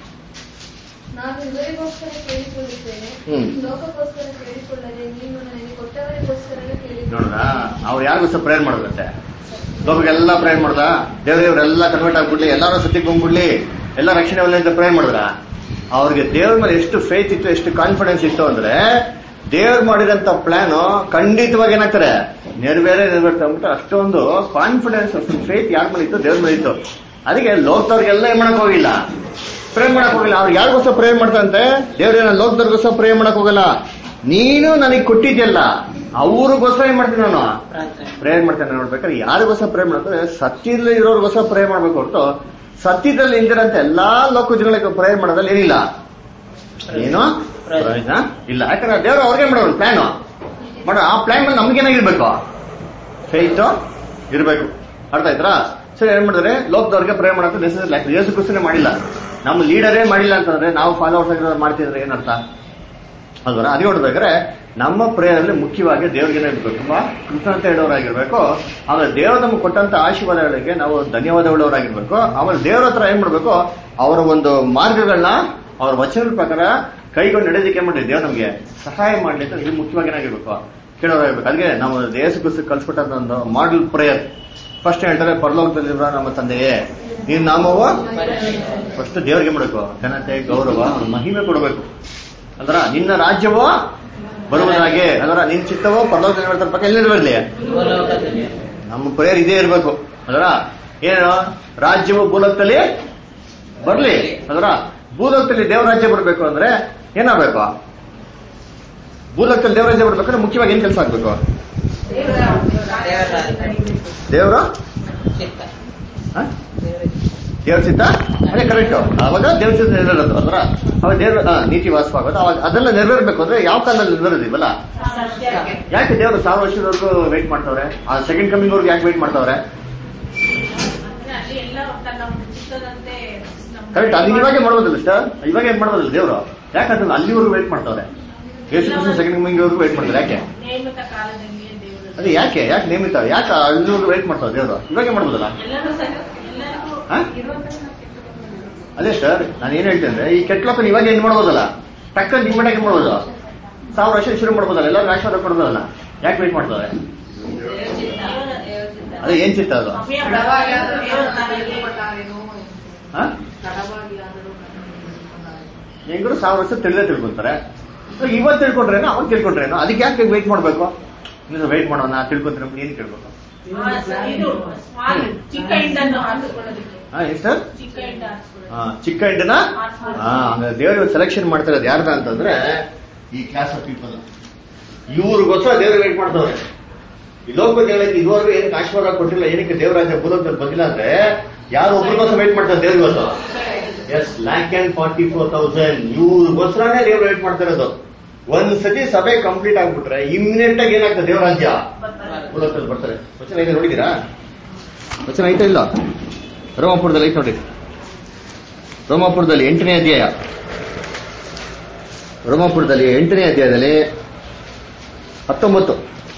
D: ನಾನು ಇವರಿಗೋಸ್ಕರ ಕೇಳಿಕೊಳ್ಳುತ್ತೇನೆ, ಲೋಕಕ್ಕೋಸ್ಕರ ಕೇಳಿಕೊಳ್ಳದೆ ನೀನು ನನಗೆ ಕೊಟ್ಟವರಿಗೋಸ್ಕರವೇ ಕೇಳಿಕೊಳ್ಳ.
A: ನೋಡ್ರ, ಅವ್ರು ಯಾರಿಗೋಸ್ಕರ ಪ್ರೇಯರ್ ಮಾಡೋದಂತೆ? ಲೋಕಕ್ಕೆಲ್ಲ ಪ್ರೇಯರ್ ಮಾಡ್ದ. ದೇವರೆಲ್ಲ ಕನ್ವರ್ಟ್ ಆಗ್ಬಿಡ್ಲಿ, ಎಲ್ಲಾರು ಸತ್ಯಕ್ಕೆ ಬಂದ್ಬಿಡ್ಲಿ, ಎಲ್ಲ ರಕ್ಷಣೆ ಒಳ್ಳೆ ಅಂತ ಪ್ರೇಯರ್ ಮಾಡಿದ್ರ. ಅವ್ರಿಗೆ ದೇವ್ರ ಮೇಲೆ ಎಷ್ಟು ಫೇತ್ ಇತ್ತು, ಎಷ್ಟು ಕಾನ್ಫಿಡೆನ್ಸ್ ಇತ್ತು ಅಂದ್ರೆ ದೇವ್ರು ಮಾಡಿದಂತ ಪ್ಲಾನ್ ಖಂಡಿತವಾಗಿ ಏನಾಗ್ತಾರೆ, ನೆರವೇರ್ತಾ ಅಂದ್ಬಿಟ್ಟು ಅಷ್ಟೊಂದು ಕಾನ್ಫಿಡೆನ್ಸ್, ಅಷ್ಟೊಂದು ಫೇತ್ ಯಾರ ಮೇಲೆ ಇತ್ತು? ದೇವ್ರ ಮೇಲೆ ಇತ್ತು. ಅದಕ್ಕೆ ಲೋಕದವ್ರಿಗೆಲ್ಲ ಏನ್ ಮಾಡಕ್ ಹೋಗಿಲ್ಲ, ಪ್ರೇ ಮಾಡಕ್ ಹೋಗಿಲ್ಲ. ಅವ್ರು ಯಾರಿಗೋಸ್ಕರ ಪ್ರೇ ಮಾಡ್ತಾರಂತೆ? ದೇವ್ರೇನ ಲೋಕದವ್ರಿಗೋಸ್ಕರ ಪ್ರೇ ಮಾಡಕ್ ಹೋಗಲ್ಲ. ನೀನು ನನಗೆ ಕೊಟ್ಟಿದ್ಯಲ್ಲ ಅವ್ರಿಗೋಸ್ಕರ ಏನ್ ಮಾಡ್ತೀನಿ ನಾನು? ಪ್ರೇಯರ್ ಮಾಡ್ತೇನೆ. ನೋಡ್ಬೇಕಾದ್ರೆ ಯಾರಿಗೋಸ್ಕರ ಪ್ರೇ ಮಾಡ್ತಾರೆ? ಸತ್ಯದಲ್ಲಿ ಇರೋರಿಗೋಸ್ಕರ ಪ್ರೇ ಮಾಡ್ಬೇಕು ಹೊರತು ಸತ್ಯದಲ್ಲಿ ಇಂದಿರಂತೆ ಎಲ್ಲಾ ಲೋಕ ಜನಗಳಿಗೆ ಪ್ರೇಯರ್ ಮಾಡೋದ್ರಲ್ಲಿ ಏನಿಲ್ಲ, ಏನು ಪ್ರಯೋಜನ ಇಲ್ಲ. ಯಾಕಂದ್ರೆ ದೇವ್ರು ಅವ್ರಿಗೆ ಮಾಡೋರು ಪ್ಲಾನ್ ಮಾಡೋ. ಆ ಪ್ಲಾನ್ ಮೇಲೆ ನಮ್ಗೇನಾಗಿರ್ಬೇಕು? ಫೇತ್ ಇರ್ಬೇಕು. ಅರ್ಥ ಆಯ್ತಾ? ಸರಿ, ಏನ್ ಮಾಡಿದ್ರೆ ಲೋಕದವ್ರಿಗೆ ಪ್ರೇ ಮಾಡೋದು ನೆಸೆಸರಿ. ಯೇಸು ಕ್ರಿಸ್ತನೇ ಮಾಡಿಲ್ಲ, ನಮ್ಮ ಲೀಡರೇ ಮಾಡಿಲ್ಲ ಅಂತಂದ್ರೆ ನಾವು ಫಾಲೋವರ್ಸ್ ಆಗಿರೋದು ಮಾಡ್ತಿದ್ರೆ ಏನರ್ಥ ಅಲ್ವರ? ಅದೇ ನೋಡ್ಬೇಕಾದ್ರೆ ನಮ್ಮ ಪ್ರೇಯರ್ ಅಲ್ಲಿ ಮುಖ್ಯವಾಗಿ ದೇವ್ರಿಗೆ ಇರ್ಬೇಕು, ತುಂಬಾ ಕೃತಜ್ಞತೆ ಹೇಳೋರಾಗಿರ್ಬೇಕು. ಆಮೇಲೆ ದೇವರು ನಮ್ಗೆ ಕೊಟ್ಟಂತ ಆಶೀರ್ವಾದಗಳಿಗೆ ನಾವು ಧನ್ಯವಾದ ಹೇಳೋರಾಗಿರ್ಬೇಕು. ಆಮೇಲೆ ದೇವ್ರ ಹತ್ರ ಏನ್ ಮಾಡ್ಬೇಕು? ಅವರ ಒಂದು ಮಾರ್ಗಗಳನ್ನ ಅವ್ರ ವಚನದ ಪ್ರಕಾರ ಕೈಗೊಂಡು ನಡೆಯೋದಕ್ಕೆ ಏನ್ ಮಾಡಿ ದೇವ್ರು ನಮ್ಗೆ ಸಹಾಯ ಮಾಡ್ಲಿಕ್ಕೆ ಇದು ಮುಖ್ಯವಾಗಿ ಏನಾಗಿರ್ಬೇಕು? ಕೇಳೋರಾಗಿರ್ಬೇಕು. ಅದಕ್ಕೆ ನಾವು ಯೇಸು ಕ್ರಿಸ್ತ ಕಲ್ಸ್ಕೊಟ್ಟಂತ ಒಂದು ಮಾಡಲ್ ಪ್ರೇಯರ್. ಫಸ್ಟ್ ಹೇಳ್ತಾರೆ, ಪರಲೋಕದಲ್ಲಿರುವ ನಮ್ಮ ತಂದೆಯೇ ನೀನ್ ನಾಮವ. ಫಸ್ಟ್ ದೇವ್ರಿಗೆ ಮಾಡ್ಬೇಕು ಘನತೆ, ಗೌರವ, ಮಹಿಮೆ ಕೊಡಬೇಕು. ಅಂದ್ರ ನಿನ್ನ ರಾಜ್ಯವೋ ಬರುವುದಾಗೆ, ಅದರ ನಿನ್ ಚಿತ್ತವೋ ಪರಲೋಕದಲ್ಲಿ ಮಾಡ್ತಾರೆ ಪಕ್ಕ ಎಲ್ಲಿ ಬರಲಿ. ನಮ್ಮ ಪ್ರೇಯರ್ ಇದೇ ಇರ್ಬೇಕು. ಅದರ ಏನು? ರಾಜ್ಯವು ಭೂಲೋಕದಲ್ಲಿ ಬರ್ಲಿ. ಅದರ ಭೂಲೋಕದಲ್ಲಿ ದೇವರಾಜ್ಯ ಬರ್ಬೇಕು ಅಂದ್ರೆ ಏನಾಗಬೇಕು? ಭೂಲೋಕದಲ್ಲಿ ದೇವರಾಜ್ಯ ಬರ್ಬೇಕಂದ್ರೆ ಮುಖ್ಯವಾಗಿ ಏನ್ ಕೆಲಸ ಆಗ್ಬೇಕು? ದೇವರ ದೇವ್ರ ಚಿತ್ತ ಅದೇ ಕರೆಕ್ಟ್. ಅವಾಗ ದೇವ್ರ ಚಿತ್ತ ನೆರವೇರೋದು ಅಂದ್ರ ಅವಾಗ ದೇವ್ರ ನೀತಿ ವಾಸವಾಗೋದು. ಅವಾಗ ಅದೆಲ್ಲ ನೆರವೇರ್ಬೇಕು ಅಂದ್ರೆ ಯಾವ ಕಾಲದಲ್ಲಿ ನೆರವೇರೋದಿವಲ್ಲ. ಯಾಕೆ ದೇವರು 1000 ವರ್ಷದವರೆಗೂ ವೆಯ್ಟ್ ಮಾಡ್ತಾವ್ರೆ? ಆ ಸೆಕೆಂಡ್ ಕಮಿಂಗ್ ಅವ್ರಿಗೆ ಯಾಕೆ ವೆಯ್ಟ್ ಮಾಡ್ತಾವ್ರೆ? ಕರೆಕ್ಟ್. ಅದು ಇವಾಗೆ ಮಾಡ್ಬೋದಲ್ಲ ಸರ್, ಇವಾಗ ಏನ್ ಮಾಡ್ಬೋದಲ್ಲ ದೇವರು? ಯಾಕಂದ್ರೆ ಅಲ್ಲಿವರೆಗೂ ವೆಯ್ಟ್ ಮಾಡ್ತಾವ್ರೆ. ಯೇಸು ಕ್ರಿಸ್ತ ಸೆಕೆಂಡ್ ಕಮಿಂಗ್ ಅವ್ರಿಗೂ ವೆಯ್ಟ್ ಮಾಡ್ತಾರೆ. ಯಾಕೆ ಅದೇ ಯಾಕೆ ನೇಮಿತ ಯಾಕೆ ಅಲ್ಲಿವರೆಗೂ ವೆಯ್ಟ್ ಮಾಡ್ತಾವ್ರೆ ದೇವರು? ಇವಾಗೆ ಮಾಡ್ಬೋದಲ್ಲ? ಅದೇ ಸರ್ ನಾನು ಏನ್ ಹೇಳ್ತೇನೆ ಅಂದ್ರೆ ಈ ಕೆಟ್ಲೋಕನ್ ಇವಾಗ ಏನ್ ಮಾಡ್ಬೋದಲ್ಲ, ಟಕ್ಕನ್ ಇಮ್ಮಡಿಯಾಗಿ ಮಾಡ್ಬೋದು. 1000 ವರ್ಷ ಶುರು ಮಾಡ್ಬೋದಲ್ಲ, ಎಲ್ಲರೂ ಆಶೀರ್ವಾದ ಕೊಡ್ಬೋದಲ್ಲ. ಯಾಕೆ ವೆಯ್ಟ್ ಮಾಡ್ತಾರೆ? ಅದೇ ಏನ್ ಚಿತ್ತ ಅದು? ಹೆಂಗರು 1000 ವರ್ಷ ತಿಳ್ಕೊಂತಾರೆ. ಇವತ್ತು ತಿಳ್ಕೊಂಡ್ರೇನೋ ಅವಾಗ ತಿಳ್ಕೊಂಡ್ರೇನೋ, ಅದಕ್ಕೆ ಯಾಕೆ ವೆಯ್ಟ್ ಮಾಡ್ಬೇಕು? ನೀವು ವೆಯ್ಟ್ ಮಾಡೋಣ ತಿಳ್ಕೊಂಡ್ರೆ ಏನ್ ಕೇಳ್ಬೇಕು? ಸರ್ ಚಿಕ್ಕ ಹಿಂಡನ ದೇವರು ಸೆಲೆಕ್ಷನ್ ಮಾಡ್ತಾ ಇರೋದು ಯಾರ್ದ ಅಂತಂದ್ರೆ ಈ ಕ್ಲಾಸ್ ಆಫ್ ಪೀಪಲ್. ಇವ್ರಿಗೋಸ್ಕರ ದೇವ್ರು ವೇಟ್ ಮಾಡ್ತವ್ರೆ. ಈ ಲೋಕ ದೇವರಿಗೆ ಇದುವರೆಗೂ ಏನಕ್ಕೆ ಆಶೀರ್ವಾದ ಕೊಟ್ಟಿಲ್ಲ, ಏನಕ್ಕೆ ದೇವರಾಜ್ಯ ಭೂಲೋಕದಲ್ಲಿ ಬಂದಿಲ್ಲ ಅಂದ್ರೆ ಯಾರು ಒಬ್ರಿಗೋಸ್ಕರ ವೇಟ್ ಮಾಡ್ತಾರೆ ದೇವ್ರಿಗೋಸ್ಕರ. ಎಸ್ 1,44,000 ಇವ್ರಿಗೋಸ್ಕರನೇ ದೇವ್ರು ವೇಟ್ ಮಾಡ್ತಾ ಇರೋದು. ಒಂದ್ಸತಿ ಸಭೆ ಕಂಪ್ಲೀಟ್ ಆಗ್ಬಿಟ್ರೆ ಇಮ್ಮಿಡಿಯೇಟ್ ಆಗಿ ಏನಾಗ್ತದೆ ದೇವರಾಜ್ಯ ಭೂಲೋಕದಲ್ಲಿ ಬರ್ತಾರೆ. ವಚನ ಐತೆ ನೋಡಿದೀರಾ? ವಚನ ಐತೆ ಇಲ್ಲ? ರೋಮಾಪುರದಲ್ಲಿ ಐತೆ ನೋಡಿ. ರೋಮಾಪುರದಲ್ಲಿ 8ನೇ ಅಧ್ಯಾಯ, ರೋಮಾಪುರದಲ್ಲಿ 8ನೇ ಅಧ್ಯಾಯದಲ್ಲಿ 19.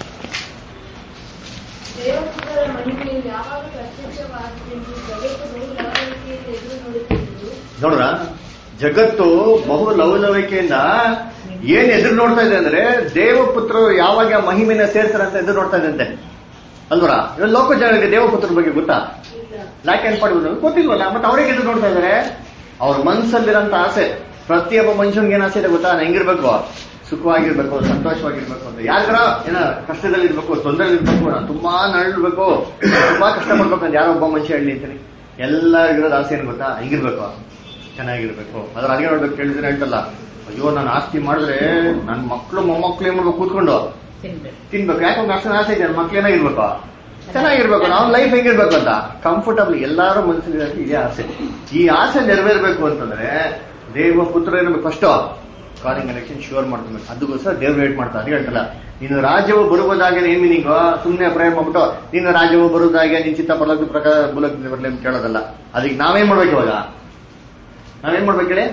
A: ನೋಡ್ರ, ಜಗತ್ತು ಬಹು ಲವಲವಿಕೆಯಿಂದ ಏನ್ ಎದುರು ನೋಡ್ತಾ ಇದೆ ಅಂದ್ರೆ ದೇವಪುತ್ರರು ಯಾವಾಗ ಮಹಿಮೆನ ಸೇರ್ತಾರೆ ಅಂತ ಎದುರು ನೋಡ್ತಾ ಇದ್ದಂತೆ ಅಲ್ವರ. ಇವಾಗ ಲೋಕ ಜನರಿಗೆ ದೇವಪುತ್ರರ ಬಗ್ಗೆ ಗೊತ್ತಾ? ಲ್ಯಾಕ್ ಅಂಡ್ ಪಾರ್ಟ್ ಗೊತ್ತಿಲ್ವಲ್ಲ. ಮತ್ತೆ ಅವ್ರಿಗೆ ಎದುರು ನೋಡ್ತಾ ಇದಾರೆ. ಅವ್ರ ಮನ್ಸಲ್ಲಿರೋಂತ ಆಸೆ, ಪ್ರತಿಯೊಬ್ಬ ಮನುಷ್ಯನ್ಗೆ ಏನ್ ಆಸೆ ಇದೆ ಗೊತ್ತಾ? ನಾನು ಹೆಂಗಿರ್ಬೇಕು, ಸುಖವಾಗಿರ್ಬೇಕು, ಸಂತೋಷವಾಗಿರ್ಬೇಕು ಅಂತ. ಯಾರಿಗಾರ ಏನ ಕಷ್ಟದಲ್ಲಿ ಇರ್ಬೇಕು, ತೊಂದರೆ ಇರ್ಬೇಕು, ನಾನು ತುಂಬಾ ನರಳ್ಬೇಕು, ತುಂಬಾ ಕಷ್ಟ ಪಡ್ಬೇಕು ಅಂತ ಯಾರೋ ಒಬ್ಬ ಮನುಷ್ಯ ಹೇಳಿ ಅಂತೀನಿ. ಎಲ್ಲರಿಗಿರೋದು ಆಸೆ ಏನ್ ಗೊತ್ತಾ? ಹೆಂಗಿರ್ಬೇಕು, ಚೆನ್ನಾಗಿರ್ಬೇಕು. ಅದ್ರ ಅದೇ ನೋಡ್ಬೇಕು. ಕೇಳಿದ್ರೆ ಹೇಳ್ತಲ್ಲ, ಅಯ್ಯೋ ನಾನು ಆಸ್ತಿ ಮಾಡಿದ್ರೆ ನನ್ನ ಮಕ್ಕಳು ಮೊಮ್ಮಕ್ಳು ಏನ್ ಮಾಡ್ಬೇಕು, ಕೂತ್ಕೊಂಡು ತಿನ್ಬೇಕು. ಯಾಕಂದ್ರೆ ಅಷ್ಟು ಆಸೆ ಇದೆ, ನನ್ನ ಮಕ್ಳು ಏನಾಗಿರ್ಬೇಕು, ಚೆನ್ನಾಗಿರ್ಬೇಕು, ನಾವು ಲೈಫ್ ಹೆಂಗಿರ್ಬೇಕು ಅಂತ ಕಂಫರ್ಟಬಲ್. ಎಲ್ಲಾರು ಮನಸ್ಸಿನ ಇದೇ ಆಸೆ. ಈ ಆಸೆ ನೆರವೇರ್ಬೇಕು ಅಂತಂದ್ರೆ ದೇವ ಪುತ್ರ ಇರಬೇಕು. ಫಸ್ಟ್ ಕಾಲಿಂಗ್ ಎಲೆಕ್ಷನ್ ಶೂರ್ ಮಾಡ್ಕೊಬೇಕು. ಅದಕ್ಕೋಸ್ಕರ ದೇವ್ರು ವೇಟ್ ಮಾಡ್ತಾರೆ. ಅದೇ ಹೇಳ್ತಲ್ಲ, ನೀನು ರಾಜ್ಯವು ಬರುವುದಾಗೆ ಏನ್ ಮೀನಿಂಗ್? ಸುಮ್ಮನೆ ಪ್ರೇಮ ಮಾಡ್ಬಿಟ್ಟು ನೀನು ರಾಜ್ಯವು ಬರುವುದಾಗೆ ನಿನ್ ಚಿತ್ತ ಪರ್ಲೋಕ ಪ್ರಕಾರ ಮೂಲಕ ಬರ್ಲಿ ಅಂತ ಕೇಳೋದಲ್ಲ. ಅದಕ್ಕೆ ನಾವೇನ್ ಮಾಡ್ಬೇಕು? ಇವಾಗ ನಾವೇನ್ ಮಾಡ್ಬೇಕು ಹೇಳಿ?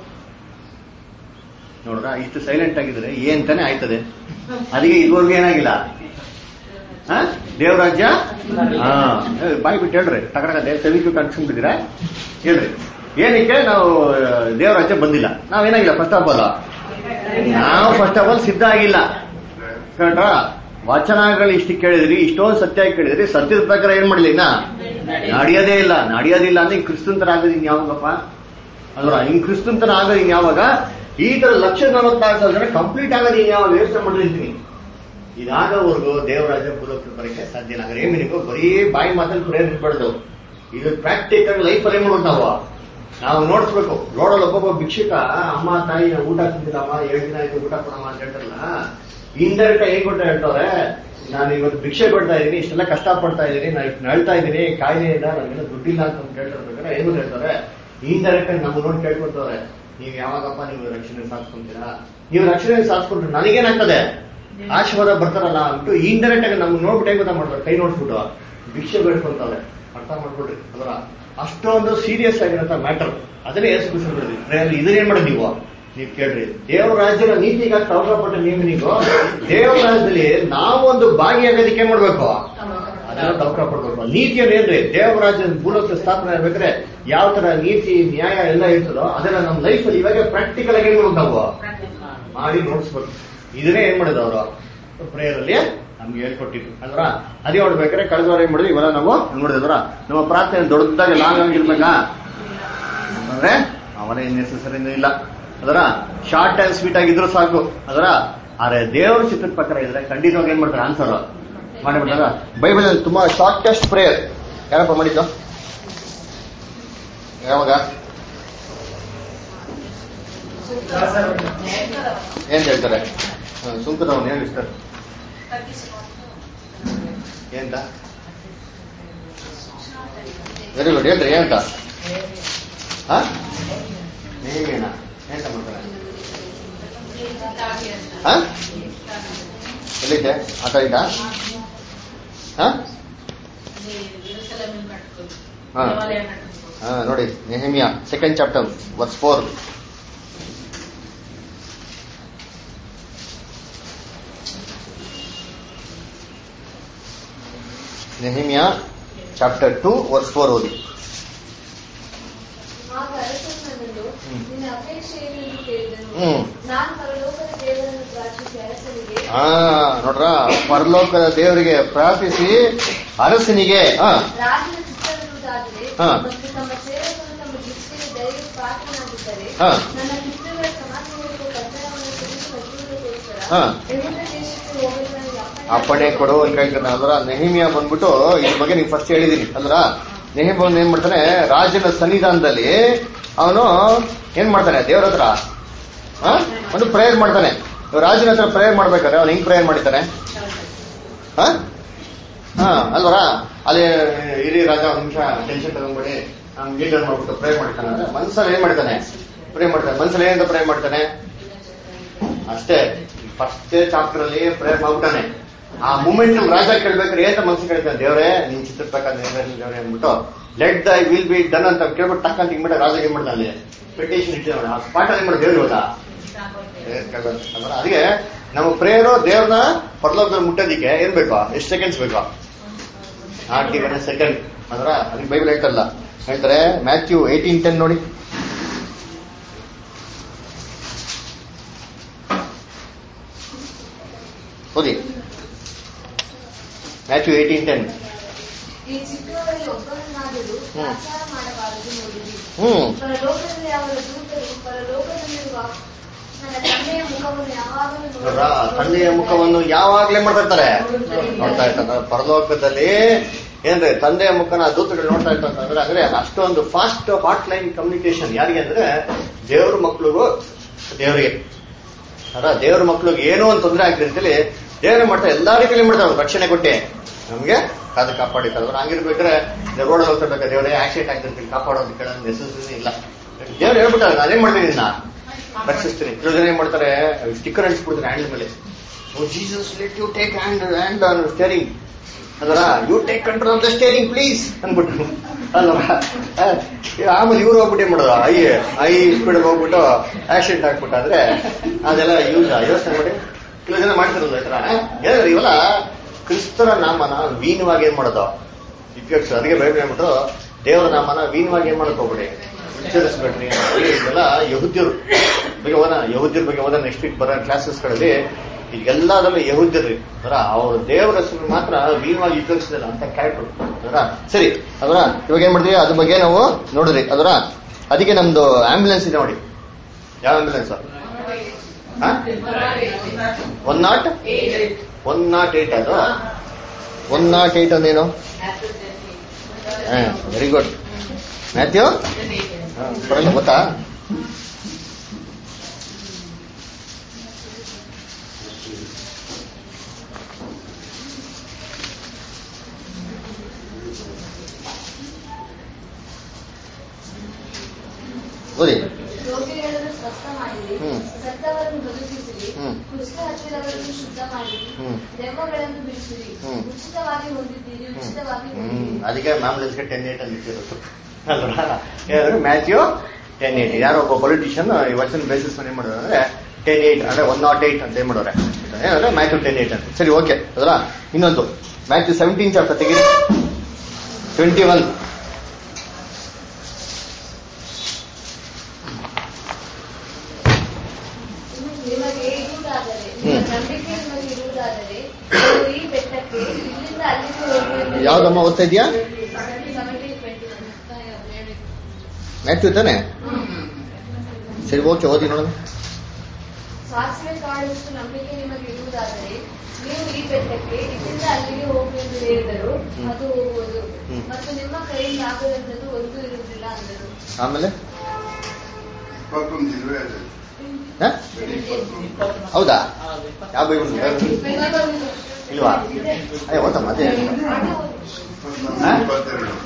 A: ನೋಡ್ರ, ಇಷ್ಟು ಸೈಲೆಂಟ್ ಆಗಿದ್ರೆ ಏನ್ತಾನೆ ಆಯ್ತದೆ. ಅದಕ್ಕೆ ಇದುವರೆಗೂ ಏನಾಗಿಲ್ಲ ದೇವರಾಜ್ಯ. ಬಾಯಿ ಬಿಟ್ಟು ಹೇಳ್ರಿ, ತಗಡೆ ಸವಿಕು ಕನ್ಸ್ಕೊಂಡ್ಬಿಟ್ಟಿದ್ದೀರಾ ಹೇಳ್ರಿ. ಏನಕ್ಕೆ ನಾವು ದೇವರಾಜ್ಯ ಬಂದಿಲ್ಲ? ನಾವೇನಾಗಿಲ್ಲ ಫಸ್ಟ್ ಆಫ್ ಆಲ್ ಸಿದ್ಧ ಆಗಿಲ್ಲ. ಕರೆಕ್ಟಾ? ವಚನಗಳು ಇಷ್ಟು ಕೇಳಿದ್ರಿ, ಇಷ್ಟೊಂದು ಸತ್ಯ ಕೇಳಿದ್ರಿ, ಸತ್ಯದ ಪ್ರಕಾರ ಏನ್ ಮಾಡಲಿ? ಇನ್ನ ನಡೆಯೋದೇ ಇಲ್ಲ. ನಡೆಯೋದಿಲ್ಲ ಅಂದ್ರೆ ಹಿಂಗ್ ಕ್ರಿಸ್ತಂತರ ಆಗೋದು ಇನ್ ಯಾವಾಗಪ್ಪ ಅಲ್ವಾ? ಹಿಂಗ್ ಕ್ರಿಸ್ತಂತರ ಆಗೋದು ಇನ್ ಯಾವಾಗ? ಈ ತರ 1,44,000 ಕಂಪ್ಲೀಟ್ ಆಗೋದು ಇನ್ ಯಾವಾಗ? ಯೋಚನೆ ಮಾಡಿರ್ತೀನಿ. ಇದಾಗವರೆಗೂ ದೇವರಾಜ್ಯ ಭೂಲೋಕ ಬರಕ್ಕೆ ಸಾಧ್ಯ ಇಲ್ಲ. ಏನಿಗೂ ಬರೀ ಬಾಯಿ ಮಾತಲ್ಲಿ ಪ್ರೇರ್ ಇರ್ಬಾರ್ದು. ಇದು ಪ್ರಾಕ್ಟಿಕಲ್ ಲೈಫ್ ಅಲ್ಲಿ ಮಾಡ್ಬೋದು. ನಾವು ನೋಡ್ಸ್ಬೇಕು. ರೋಡಲ್ಲಿ ಒಬ್ಬೊಬ್ಬ ಭಿಕ್ಷುಕ ಅಮ್ಮ ತಾಯಿ ಊಟ ತಿಂದಿಲ್ಲಮ್ಮ, 7 ದಿನ ಆಯ್ತು ಊಟ ಕೊಡಮ್ಮ ಅಂತ ಹೇಳ್ತಾರಲ್ಲ, ಇಂಡೈರೆಕ್ಟ್ ಹೇಗ್ ಕೊಟ್ಟ ಹೇಳ್ತಾರೆ, ನಾನು ಇವತ್ತು ಭಿಕ್ಷೆ ಕೊಡ್ತಾ ಇದೀನಿ, ಇಷ್ಟೆಲ್ಲ ಕಷ್ಟ ಪಡ್ತಾ ಇದೀನಿ, ನಾನು ಇಷ್ಟು ನಳ್ತಾ ಇದೀನಿ, ಕಾಯಿಲೆಯಿಂದ ನನಗೆಲ್ಲ ದುಡ್ಡಿಲ್ಲ ಅಂತ ಕೇಳ್ತಿರ್ಬೇಕಾದ್ರೆ ಏನು ಹೇಳ್ತಾರೆ, ಇಂಡೈರೆಕ್ಟ್ ಆಗಿ ನಮ್ಮ ನೋಡಿ ಕೇಳ್ಕೊಡ್ತಾರೆ, ನೀವ್ ಯಾವಾಗಪ್ಪ ನೀವು ರಕ್ಷಣೆ ಸಾಧಿಸ್ಕೊಂತೀರಾ? ನೀವು ರಕ್ಷಣೆ ಸಾಧಿಸ್ಕೊಂಡ್ರೆ ನನಗೇನಾಗ್ತದೆ? ಆಶೀರ್ವಾದ ಬರ್ತಾರಲ್ಲ ಅಂಟು ಇಂಡೈರೆಕ್ಟ್ ಆಗಿ ನಮ್ಗೆ ನೋಡ್ಬಿಟ್ಟು ಹೆಂಗ್ ಗೊತ್ತಾ ಮಾಡ್ತಾರೆ? ಕೈ ನೋಡ್ಬಿಟ್ಟು ಭಿಕ್ಷೆ ಬೇಡ್ಕೊಂತಾರೆ. ಅರ್ಥ ಮಾಡ್ಕೊಡ್ರಿ ಅದರ ಅಷ್ಟೊಂದು ಸೀರಿಯಸ್ ಆಗಿರೋ ಮ್ಯಾಟರ್. ಅದನ್ನೇ ಯೇಸು ಕ್ರಿಸ್ತ ಹೇಳಿದ್ರು. ಇದನ್ನೇನ್ ಮಾಡೋದು ನೀವು ಕೇಳ್ರಿ. ದೇವರ ರಾಜ್ಯದ ನೀತಿಗಾಗಿ ತವಕಪಟ್ಟ ನೀವು ದೇವರ ರಾಜ್ಯದಲ್ಲಿ ನಾವೊಂದು ಭಾಗಿಯಾಗೋದಕ್ಕೆ ಏನ್ ಮಾಡ್ಬೇಕು? ಅದನ್ನ ತವಕ ಪಡ್ಬೇಕು. ನೀತಿಯನ್ನು ಏನ್ರಿ? ದೇವರ ರಾಜ್ಯದ ಭೂಲೋಕ ಸ್ಥಾಪನೆ ಆಗ್ಬೇಕಾದ್ರೆ ಯಾವ ತರ ನೀತಿ ನ್ಯಾಯ ಎಲ್ಲ ಇರ್ತದೋ ಅದನ್ನ ನಮ್ಮ ಲೈಫ್ ಅಲ್ಲಿ ಇವಾಗ ಪ್ರಾಕ್ಟಿಕಲ್ ಆಗಿ ಏನ್ ಮಾಡ್ಬೇಕು? ನಾವು ಮಾಡಿ ನೋಡಿಸ್ಬೇಕು. ಇದನ್ನೇ ಏನ್ ಮಾಡೋದು ಅವರು ಪ್ರೇಯರ್ ಅಲ್ಲಿ ನಮ್ಗೆ ಹೇಳ್ಕೊಟ್ಟಿದ್ರು ಅಲ್ರ. ಅದೇ ನೋಡ್ಬೇಕಾದ್ರೆ ಕಳೆದ ವಾರ ಏನ್ ಮಾಡಿದ್ವಿ, ಇವೆಲ್ಲ ನಾವು ನೋಡಿದ್ರ ನಮ್ಮ ಪ್ರಾರ್ಥನೆ ದೊಡ್ಡದಾಗಿ ಲಾಂಗ್ ಆಗಿರ್ಬೇಕಾ ಅಂದ್ರೆ ಅವನೇ ನೆಸೆಸರಿ ಇಲ್ಲ. ಅದರ ಶಾರ್ಟ್ ಅಂಡ್ ಸ್ವೀಟ್ ಆಗಿದ್ರು ಸಾಕು. ಅದರ ಆದ್ರೆ ದೇವರ ಚಿತ್ರದ ಪ್ರಕಾರ ಇದ್ರೆ ಖಂಡಿತವಾಗಿ ಏನ್ ಮಾಡ್ತಾರೆ? ಆನ್ಸರ್ ಮಾಡಿಬಿಟ್ಟಾರ. ಬೈಬಲ್ ಅಲ್ಲಿ ತುಂಬಾ ಶಾರ್ಟೆಸ್ಟ್ ಪ್ರೇಯರ್ ಯಾರಪ್ಪ ಮಾಡಿದ್ದು? ಯಾವಾಗ? ಏನ್ ಹೇಳ್ತಾರೆ? ಸುಂಕದವನ್ ಏನ್ ಇಷ್ಟ ಏನಂತ? Very good. ಹೇಳ್ರಿ ಏನಂತ? ನೇಮಿಯನ ಎಂತ ಮಾಡ್ತಾರೆ? ಎಲ್ಲಿದೆ ಆಟ ಇದ್ದ? ನೋಡಿ ನೆಹೆಮಿಯಾ 2nd chapter verse 4. ನೆಹೆಮಿಯಾ chapter 2 verse 4 ಓದಿ.
D: ಆಗ ಅರಸನು ನನ್ನನ್ನು, ನಿನ್ನ ಅಪೇಕ್ಷೆ ಏನೆಂದು ಕೇಳಿದನು. ನಾನು ಪರಲೋಕದ ದೇವರನ್ನು ಪ್ರಾರ್ಥಿಸಿ ಅರಸನಿಗೆ,
A: ನೋಡ್ರ, ಪರಲೋಕದ ದೇವರಿಗೆ ಪ್ರಾರ್ಥಿಸಿ ಅರಸನಿಗೆ
D: ರಾಜನ ಚಿತ್ತವಿರುವುದಾದರೆ ಮತ್ತು ತಮ್ಮ ಸೇವಕರು ತಮ್ಮ ದೃಷ್ಟಿಗೆ ದಯೆಗೆ ಪಾತ್ರನಾಗಿದ್ದರೆ ನನ್ನ ಪಿತೃಗಳ ಸಮಾಧಿಗಳಿಗೂ ಕರ್ತವ್ಯವನ್ನು ತಿಳಿಸಿ ಕಟ್ಟುವುದಕ್ಕೋಸ್ಕರ ಯೆಹೂದ ದೇಶಕ್ಕೆ ಹೋಗಲು ನನಗೆ
A: ಅಪ್ಪಣೆ ಕೊಡು ಅಂತ ಹೇಳ್ತಾನೆ. ಅಲ್ರ ನೆಹೆಮಿಯಾ ಬಂದ್ಬಿಟ್ಟು ಇದ್ರ ಬಗ್ಗೆ ನೀವು ಫಸ್ಟ್ ಹೇಳಿದೀನಿ ಅಲ್ರ. ನೆಹೆಮಿಯಾ ಏನ್ ಮಾಡ್ತಾನೆ, ರಾಜನ ಸನ್ನಿಧಾನದಲ್ಲಿ ಅವನು ಏನ್ ಮಾಡ್ತಾನೆ, ದೇವ್ರ ಹತ್ರ ಒಂದು ಪ್ರೇಯರ್ ಮಾಡ್ತಾನೆ. ರಾಜನ ಹತ್ರ ಪ್ರೇಯರ್ ಮಾಡ್ಬೇಕಾದ್ರೆ ಅವ್ನು ಹೆಂಗ್ ಪ್ರೇಯರ್ ಮಾಡಿದ್ದಾನೆ ಅಲ್ವರ? ಅಲ್ಲಿ ಹಿರಿ ರಾಜ ಒಂದ್ ನಿಮಿಷ ಟೆನ್ಷನ್ ತಗೊಂಡ್ಬಿಡಿ ಲೀಡರ್ ಮಾಡ್ಬಿಟ್ಟು ಪ್ರೇಯರ್ ಮಾಡ್ತಾನೆ ಅಂದ್ರೆ ಮನ್ಸಲ್ಲಿ ಏನ್ ಮಾಡ್ತಾನೆ, ಪ್ರೇ ಮಾಡ್ತಾನೆ. ಮನ್ಸಲ್ಲಿ ಏನಂತ ಪ್ರೇ ಮಾಡ್ತಾನೆ ಅಷ್ಟೇ. ಫಸ್ಟ್ ಚಾಪ್ಟರ್ ಅಲ್ಲಿ ಪ್ರೇಯರ್ ಮಾಡ್ಬಿಟ್ಟಾನೆ. ಆ ಮೂಮೆಂಟ್ ರಾಜ ಕೇಳ್ಬೇಕಾದ್ರೆ ಏನ್ ಮನ್ಸು ಕೇಳ್ತಾನೆ, ದೇವ್ರೆ ನಿನ್ ಚಿತ್ರ ಪ್ರಕಾರ ದೇವ್ರೆ ಅಂದ್ಬಿಟ್ಟು ಲೆಟ್ ದೈ ವಿಲ್ ಬಿ ಡನ್ ಅಂತ ಕೇಳ್ಬಿಟ್ಟು ಟಕ್ ಅಂತ ಹಿಂಗ್ಬಿಟ್ಟ ರಾಜ ಏನ್ ಮಾಡ್ತಾನೆ, ಅಲ್ಲಿ ಪೆಟಿಷನ್ ಇಟ್ಟಿದ್ದಾನೆ. ಆ ಸ್ಪಾಟ್ ಅಲ್ಲಿ ಮಾಡಿ ದೇವ್ರು ಹೋದ. ಅದಕ್ಕೆ ನಮ್ಮ ಪ್ರೇಯರು ದೇವ್ರನ್ನ ಪರಲೋಕದಲ್ಲಿ ಮುಟ್ಟೋದಿಕ್ಕೆ ಏನ್ ಬೇಕು, ಎಷ್ಟು ಸೆಕೆಂಡ್ಸ್ ಬೇಕು? 40 ಸೆಕೆಂಡ್. ಅಂದ್ರ ಅದಕ್ಕೆ ಬೈಬಲ್ ಹೇಳ್ತಾರಲ್ಲ, ಹೇಳ್ತಾರೆ ಮ್ಯಾಥ್ಯೂ 18:10 ನೋಡಿ. ಓದಿ ಮ್ಯಾಥ್ಯೂ 18:10.
D: ಈ ಚಿಕ್ಕವರಲ್ಲಿ ಒಬ್ಬರನ್ನಾದರೂ ಆಚಾರ ಮಾಡಬಾರದು ನೋಡಿರಿ. ಪರಲೋಕದಲ್ಲಿ ಅವರ ದೂತರು ಪರಲೋಕದಲ್ಲಿರುವ ನನ್ನ ತಂದೆಯ ಮುಖವನ್ನು ಯಾವಾಗಲೂ
A: ತಂದೆಯ ಮುಖವನ್ನು ಯಾವಾಗ್ಲೇ ಮಾಡ್ತಾ ನೋಡ್ತಾ ಇರ್ತಾರೆ. ಪರಲೋಕದಲ್ಲಿ ಏನ್ರಿ ತಂದೆಯ ಮುಖನ ದೂತಗಳು ನೋಡ್ತಾ ಇರ್ತಂದ್ರೆ ಅಂದ್ರೆ ಅಷ್ಟೊಂದು ಫಾಸ್ಟ್ ಹಾಟ್ ಲೈನ್ ಕಮ್ಯುನಿಕೇಶನ್ ಯಾರಿಗೆ ಅಂದ್ರೆ ದೇವ್ರ ಮಕ್ಳಿಗೂ ದೇವರಿಗೆ. ದೇವ್ರ ಮಕ್ಳಿಗೆ ಏನೋ ಒಂದು ತೊಂದರೆ ಆಗ್ತಿರ್ತೇಳಿ ದೇವ್ರ ಮಾಡ್ತಾರೆ, ಎಲ್ಲಾ ರೀತಿಯಲ್ಲಿ ಮಾಡ್ತಾರೆ, ರಕ್ಷಣೆ ಕೊಟ್ಟೆ ನಮ್ಗೆ ಕಾದು ಕಾಪಾಡಿರ್ತಾರೆ. ಹಂಗಿರ್ಬೇಕಾದ್ರೆ ರೋಡ್ ಹೋಗ್ತಿರ್ಬೇಕು, ದೇವರೇ ಆಕ್ಸಿಡೆಂಟ್ ಆಗ್ತಿರ್ತೀವಿ ಕಾಪಾಡೋದು ಕೇಳೋ ನೆಸೆಸಿಟಿ ಇಲ್ಲ. ದೇವ್ರು ಹೇಳ್ಬಿಟ್ಟಾರೆ ನಾನೇನ್ ಮಾಡ್ತೀನಿ, ನಿನ್ನ ರಕ್ಷಿಸ್ತೀನಿ. ಕೆಲವು ಜನ ಏನ್ ಮಾಡ್ತಾರೆ, ಸ್ಟಿಕ್ಕರ್ ಅಂಟಿಸ್ಬಿಡ್ತಾರೆ ಹ್ಯಾಂಡಲ್ ಮೇಲೆ, Jesus let you take hand on steering ಅದರ, you take control of the steering please ಅಂದ್ಬಿಟ್ಟು ಅಲ್ವಾ. ಆಮೇಲೆ ಇವ್ರು ಹೋಗ್ಬಿಟ್ಟು ಏನ್ ಮಾಡೋದು, ಐ ಸ್ಪೀಡ್ ಹೋಗ್ಬಿಟ್ಟು ಆಕ್ಸಿಡೆಂಟ್ ಆಗ್ಬಿಟ್ಟಾದ್ರೆ ಅದೆಲ್ಲ ಯೋಚನೆ ಮಾಡಿ ಕೆಲವು ಜನ ಮಾಡ್ತಿರಲ್ಲ ಈ ತರ. ಹೇಳಿದ್ರೆ ಇವೆಲ್ಲ ಕ್ರಿಸ್ತರ ನಾಮನ ವೀನವಾಗಿ ಏನ್ ಮಾಡೋದು ಉಪಯೋಗಿಸ. ಅದಕ್ಕೆ ಬೈಬಲ್ ಹೇಳ್ಬಿಟ್ಟು ದೇವರ ನಾಮನ ವೀನವಾಗಿ ಏನ್ ಮಾಡಕ್ ಹೋಗ್ಬಿಡಿ, ಉಚ್ಚರಿಸ್ಬೇಡ್ರಿ. ಇದೆಲ್ಲ ಯಹೂದ್ಯರು ಬಗ್ಗೆ ಹೋದ, ಯಹೂದ್ಯರ ಬಗ್ಗೆ ಹೋದ ನೆಕ್ಸ್ಟ್ ವೀಕ್ ಬರೋ ಕ್ಲಾಸಸ್ಗಳಲ್ಲಿ ಎಲ್ಲದಲ್ಲೂ ಯಹೂದ್ಯರು ಅವ್ರ ದೇವರ ಹೆಸರು ಮಾತ್ರ ವೀನವಾಗಿ ಉಪಯೋಗಿಸಿದಲ್ಲ ಅಂತ ಕ್ಯಾರೆಕ್ಟರ್ ಅದರ. ಸರಿ ಅದರ ಇವಾಗ ಏನ್ ಮಾಡಿದ್ವಿ ಅದ್ರ ಬಗ್ಗೆ ನಾವು ನೋಡಿದ್ರಿ ಅದರ. ಅದಕ್ಕೆ ನಮ್ದು ಆಂಬ್ಯುಲೆನ್ಸ್ ಇದೆ ನೋಡಿ. ಯಾವ ಆಂಬ್ಯುಲೆನ್ಸ್? 108 ಅದು 108 ಅಂದೇನು? ವೆರಿ ಗುಡ್ ಮ್ಯಾಥ್ಯೂ, ಗೊತ್ತಾ? ಓದಿ.
D: ರೋಗಿಗಳನ್ನು ಸ್ವಸ್ಥ ಮಾಡಿರಿ, ಸತ್ತವರನ್ನು ಬದುಕಿಸಿರಿ, ಕುಷ್ಠ ಹಚ್ಚಿದವರನ್ನು ಶುದ್ಧ ಮಾಡಿರಿ, ದೆವ್ವಗಳನ್ನು ಬಿಡಿಸಿರಿ, ಉಚಿತವಾಗಿ ಹೊಂದಿದ್ದೀರಿ, ಉಚಿತವಾಗಿ ಹೊಂದಿದ್ದೀರಿ.
A: ಅದಕ್ಕೆ ಆಂಬ್ಯುಲೆನ್ಸ್ಗೆ 10:8 ಅಂತ ಇಟ್ಟಿರೋದು ಅಲ್ವಾ. ಮ್ಯಾಥ್ಯೂ 10:8. ಯಾರೋ ಒಬ್ಬ ಪೊಲಿಟಿಷಿಯನ್ ಈ ವರ್ಷದ ಬೇಸಿಸ್ ಏನ್ ಮಾಡೋದು ಅಂದ್ರೆ 10:8 ಅಂದ್ರೆ 108 ಅಂತ ಏನ್ ಮಾಡೋರೆ ಅಂದ್ರೆ ಮ್ಯಾಥ್ಯೂ 10:8 ಅಂತ. ಸರಿ ಓಕೆ ಅದರ. ಇನ್ನೊಂದು ಮ್ಯಾಥ್ಯೂ 17 ಚಾಪ್ಟರ್ ತೆಗೀರಿ 21.
D: ನಿಮಗೆ ಇರುವುದಾದರೆ, ನಂಬಿಕೆ ನಿಮಗೆ ಇರುವುದಾದರೆ ಈ ಬೆಟ್ಟಕ್ಕೆ ಇಲ್ಲಿಂದ ಅಲ್ಲಿಗೆ ಹೋಗುವುದು.
A: ಯಾವ್ದಮ್ಮ ಓದ್ತಾ ಇದೆಯಾ? ಮ್ಯಾಥ್ಯೂ ತಾನೆ? ಸರಿ ಓಕೆ ಓದಿ ನೋಡೋಣ.
D: ಸಾಸಿವೆ ಕಾಳುವಷ್ಟು ನಂಬಿಕೆ ನಿಮಗೆ ಇರುವುದಾದರೆ ನೀವು ಈ ಬೆಟ್ಟಕ್ಕೆ ಇಲ್ಲಿಂದ ಅಲ್ಲಿಗೆ ಹೋಗುವೆಂದು ಹೇಳಿದರು, ಅದು ಹೋಗುವುದು, ಮತ್ತು ನಿಮ್ಮ ಕೈಯಿಂದ ಆಗದಂಥದ್ದು ಒಂದು ಇರುವುದಿಲ್ಲ ಅಂದರು.
A: ಆಮೇಲೆ
C: 21
A: ಹೌದಾ? ಯಾವ ಬೈಬಲ್ ಇಲ್ವಾ? ಅಯ್ಯ ಓದಮ್ಮ ಅದೇ
C: 22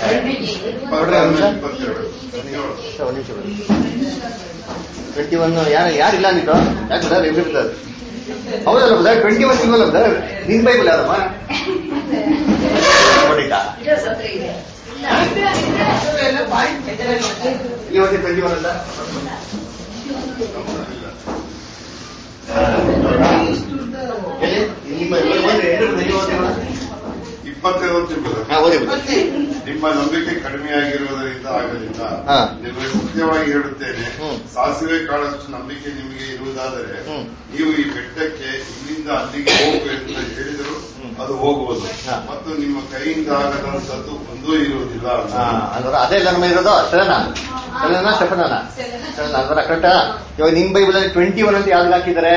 A: 21 ಯಾರಿಲ್ಲ ಅಂದಿದ್ದು ಯಾಕೆ ಸರ್ ಇರ್ತಾರೆ ಹೌದಲ್ಲ ಬದ 21 ಸಿಗೋಲ್ಲ ಬದರ್ ನಿನ್ ಬೈಬಲ್ ಯಾರಮ್ಮ ನೋಡಿಕ ಇವತ್ತು 21 ಅಲ್ಲ ನಿಮ್ಮ
C: 25 ನಿಮ್ಮ ನಂಬಿಕೆ ಕಡಿಮೆಯಾಗಿರುವುದರಿಂದ ಆಗಲಿಲ್ಲ. ನಿಮಗೆ ಸತ್ಯವಾಗಿ ಹೇಳುತ್ತೇನೆ, ಸಾಸಿವೆ ಕಾಳಷ್ಟು ನಂಬಿಕೆ ನಿಮಗೆ ಇರುವುದಾದರೆ ನೀವು ಈ ಬೆಟ್ಟಕ್ಕೆ ಇಲ್ಲಿಂದ ಅಲ್ಲಿಗೆ ಹೋಗು ಎಂದು ಹೇಳಿದರೂ ಅದು ಹೋಗುವುದು, ಮತ್ತು ನಿಮ್ಮ ಕೈಯಿಂದ ಆಗದಂತದ್ದು ಒಂದೂ ಇರುವುದಿಲ್ಲ.
A: ಅದೆಲ್ಲ ನಮ್ಮ ಇರೋದು ಸೆಲೆನಾ ಸ್ಟೆಫನಾ ಅದರ ಕರೆಕ್ಟ. ಇವಾಗ ನಿಮ್ ಬೈಬಲ್ 21 ಅಂತ ಯಾವ್ದು ಹಾಕಿದ್ದಾರೆ?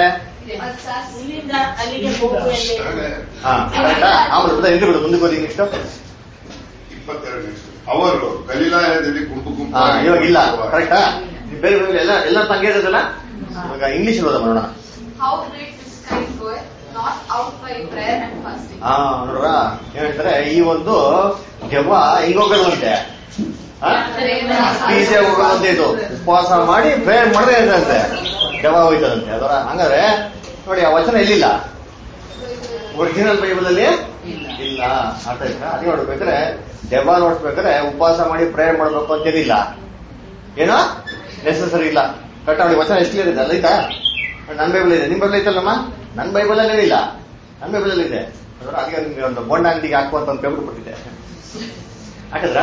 A: ಆಮೇಲೆ ಮುಂದಕ್ಕೆ ಹೋಗಿ ನೆಕ್ಸ್ಟ್
C: 22 ಅವರು ಗಲಿಲಾಯದಲ್ಲಿ ಗುಂಪು ಗುಂಪು
A: ಇವಾಗ ಇಲ್ಲ ಕರೆಕ್ಟಾ. ಬೇರೆ ಬೇರೆ ಎಲ್ಲ ತಂಗೆ ಇರೋದಲ್ಲ. ಇವಾಗ ಇಂಗ್ಲಿಷ್ ಇರೋದ ಮಾಡೋಣ. ನೋಡ್ರ ಏನ್ ಹೇಳ್ತಾರೆ, ಈ ಒಂದು ದೆವ್ವ ಹಿಂಗೋಗಲ್ವಂತೆ, ಬೀಜ ಹೋಗೋದಂತೆ, ಇದು ಉಪವಾಸ ಮಾಡಿ ಪ್ರೇಯರ್ ಮಾಡದೇ ಇದಂತೆ ದೆವ್ವ ಹೋಯ್ತದಂತೆ. ಅದರ ಹಂಗಾದ್ರೆ ನೋಡಿ ಆ ವಚನ ಎಲ್ಲಿಲ್ಲ, ಒರಿಜಿನಲ್ ಬೈಬಲ್ ಅಲ್ಲಿ ಇಲ್ಲ. ಅರ್ಥ ಆಯ್ತಾ? ಅದೇ ನೋಡ್ಬೇಕಾದ್ರೆ ದೆವ್ವ ನೋಡ್ಬೇಕಾದ್ರೆ ಉಪವಾಸ ಮಾಡಿ ಪ್ರೇಯರ್ ಮಾಡ್ಬೇಕು ಅಂತೇನಿಲ್ಲ, ಏನೋ ನೆಸೆಸರಿ ಇಲ್ಲ. ಕರೆಕ್ಟ್ ನೋಡಿ ವಚನ ಎಷ್ಟು ಇದೆ ಅಲ್ಲೈತಾ? ನನ್ ಬೈಬಲ್ ಇದೆ, ನಿಮ್ ಬೈಬಲ್ ಐತಲ್ಲಮ್ಮ? ನನ್ ಬೈಬಲ್ ಅಲ್ಲೇ ಇಲ್ಲ, ನನ್ ಬೈಬಲ್ ಅಲ್ಲಿ ಇದೆ. ಅದಕ್ಕೆ ನಿಮ್ಗೆ ಒಂದು ಬೋಂಡ ಅಂಗಡಿಗೆ ಹಾಕುವಂತ ಒಂದು ಪೇಪರ್ ಕೊಟ್ಟಿದ್ದೆ, ಹಾಕಿದ್ರ?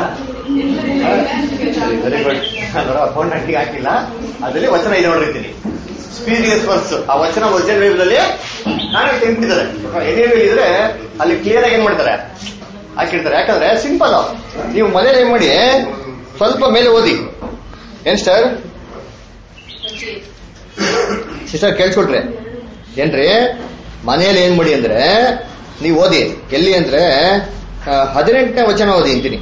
A: Very good. ಅದರ ಬೋಂಡ ಅಂಗಡಿಗೆ ಹಾಕಿಲ್ಲ, ಅದರಲ್ಲಿ ವಚನ ಇದೆ ನೋಡಿರ್ತೀನಿ. ಸ್ಪೀರಿಯಸ್ ವರ್ಸ್ ಆ ವಚನ ಒರಿಜಿನಲ್ ಬೈಬಲ್ ಅಲ್ಲಿ ನಾನೇ ತೆಗೆದ್ಬಿಟ್ಟಿದ್ದಾರೆ. ಎನಿ ಇದ್ರೆ ಅಲ್ಲಿ ಕ್ಲಿಯರ್ ಆಗಿ ಏನ್ ಮಾಡ್ತಾರೆ ಹಾಕಿರ್ತಾರೆ. ಯಾಕಂದ್ರೆ ಸಿಂಪಲ್, ನೀವು ಮನೇಲಿ ಏನ್ ಮಾಡಿ ಸ್ವಲ್ಪ ಮೇಲೆ ಓದಿ. ಏನ್ ಸಿಸ್ಟರ್ ಕೇಳ್ಸ್ಕೊಟ್ರೆ ಏನ್ರಿ, ಮನೆಯಲ್ಲಿ ಏನ್ ಮಾಡಿ ಅಂದ್ರೆ ನೀವು ಓದಿ. ಎಲ್ಲಿ ಅಂದ್ರೆ 18ನೇ ವಚನ ಓದಿ ಅಂತೀನಿ.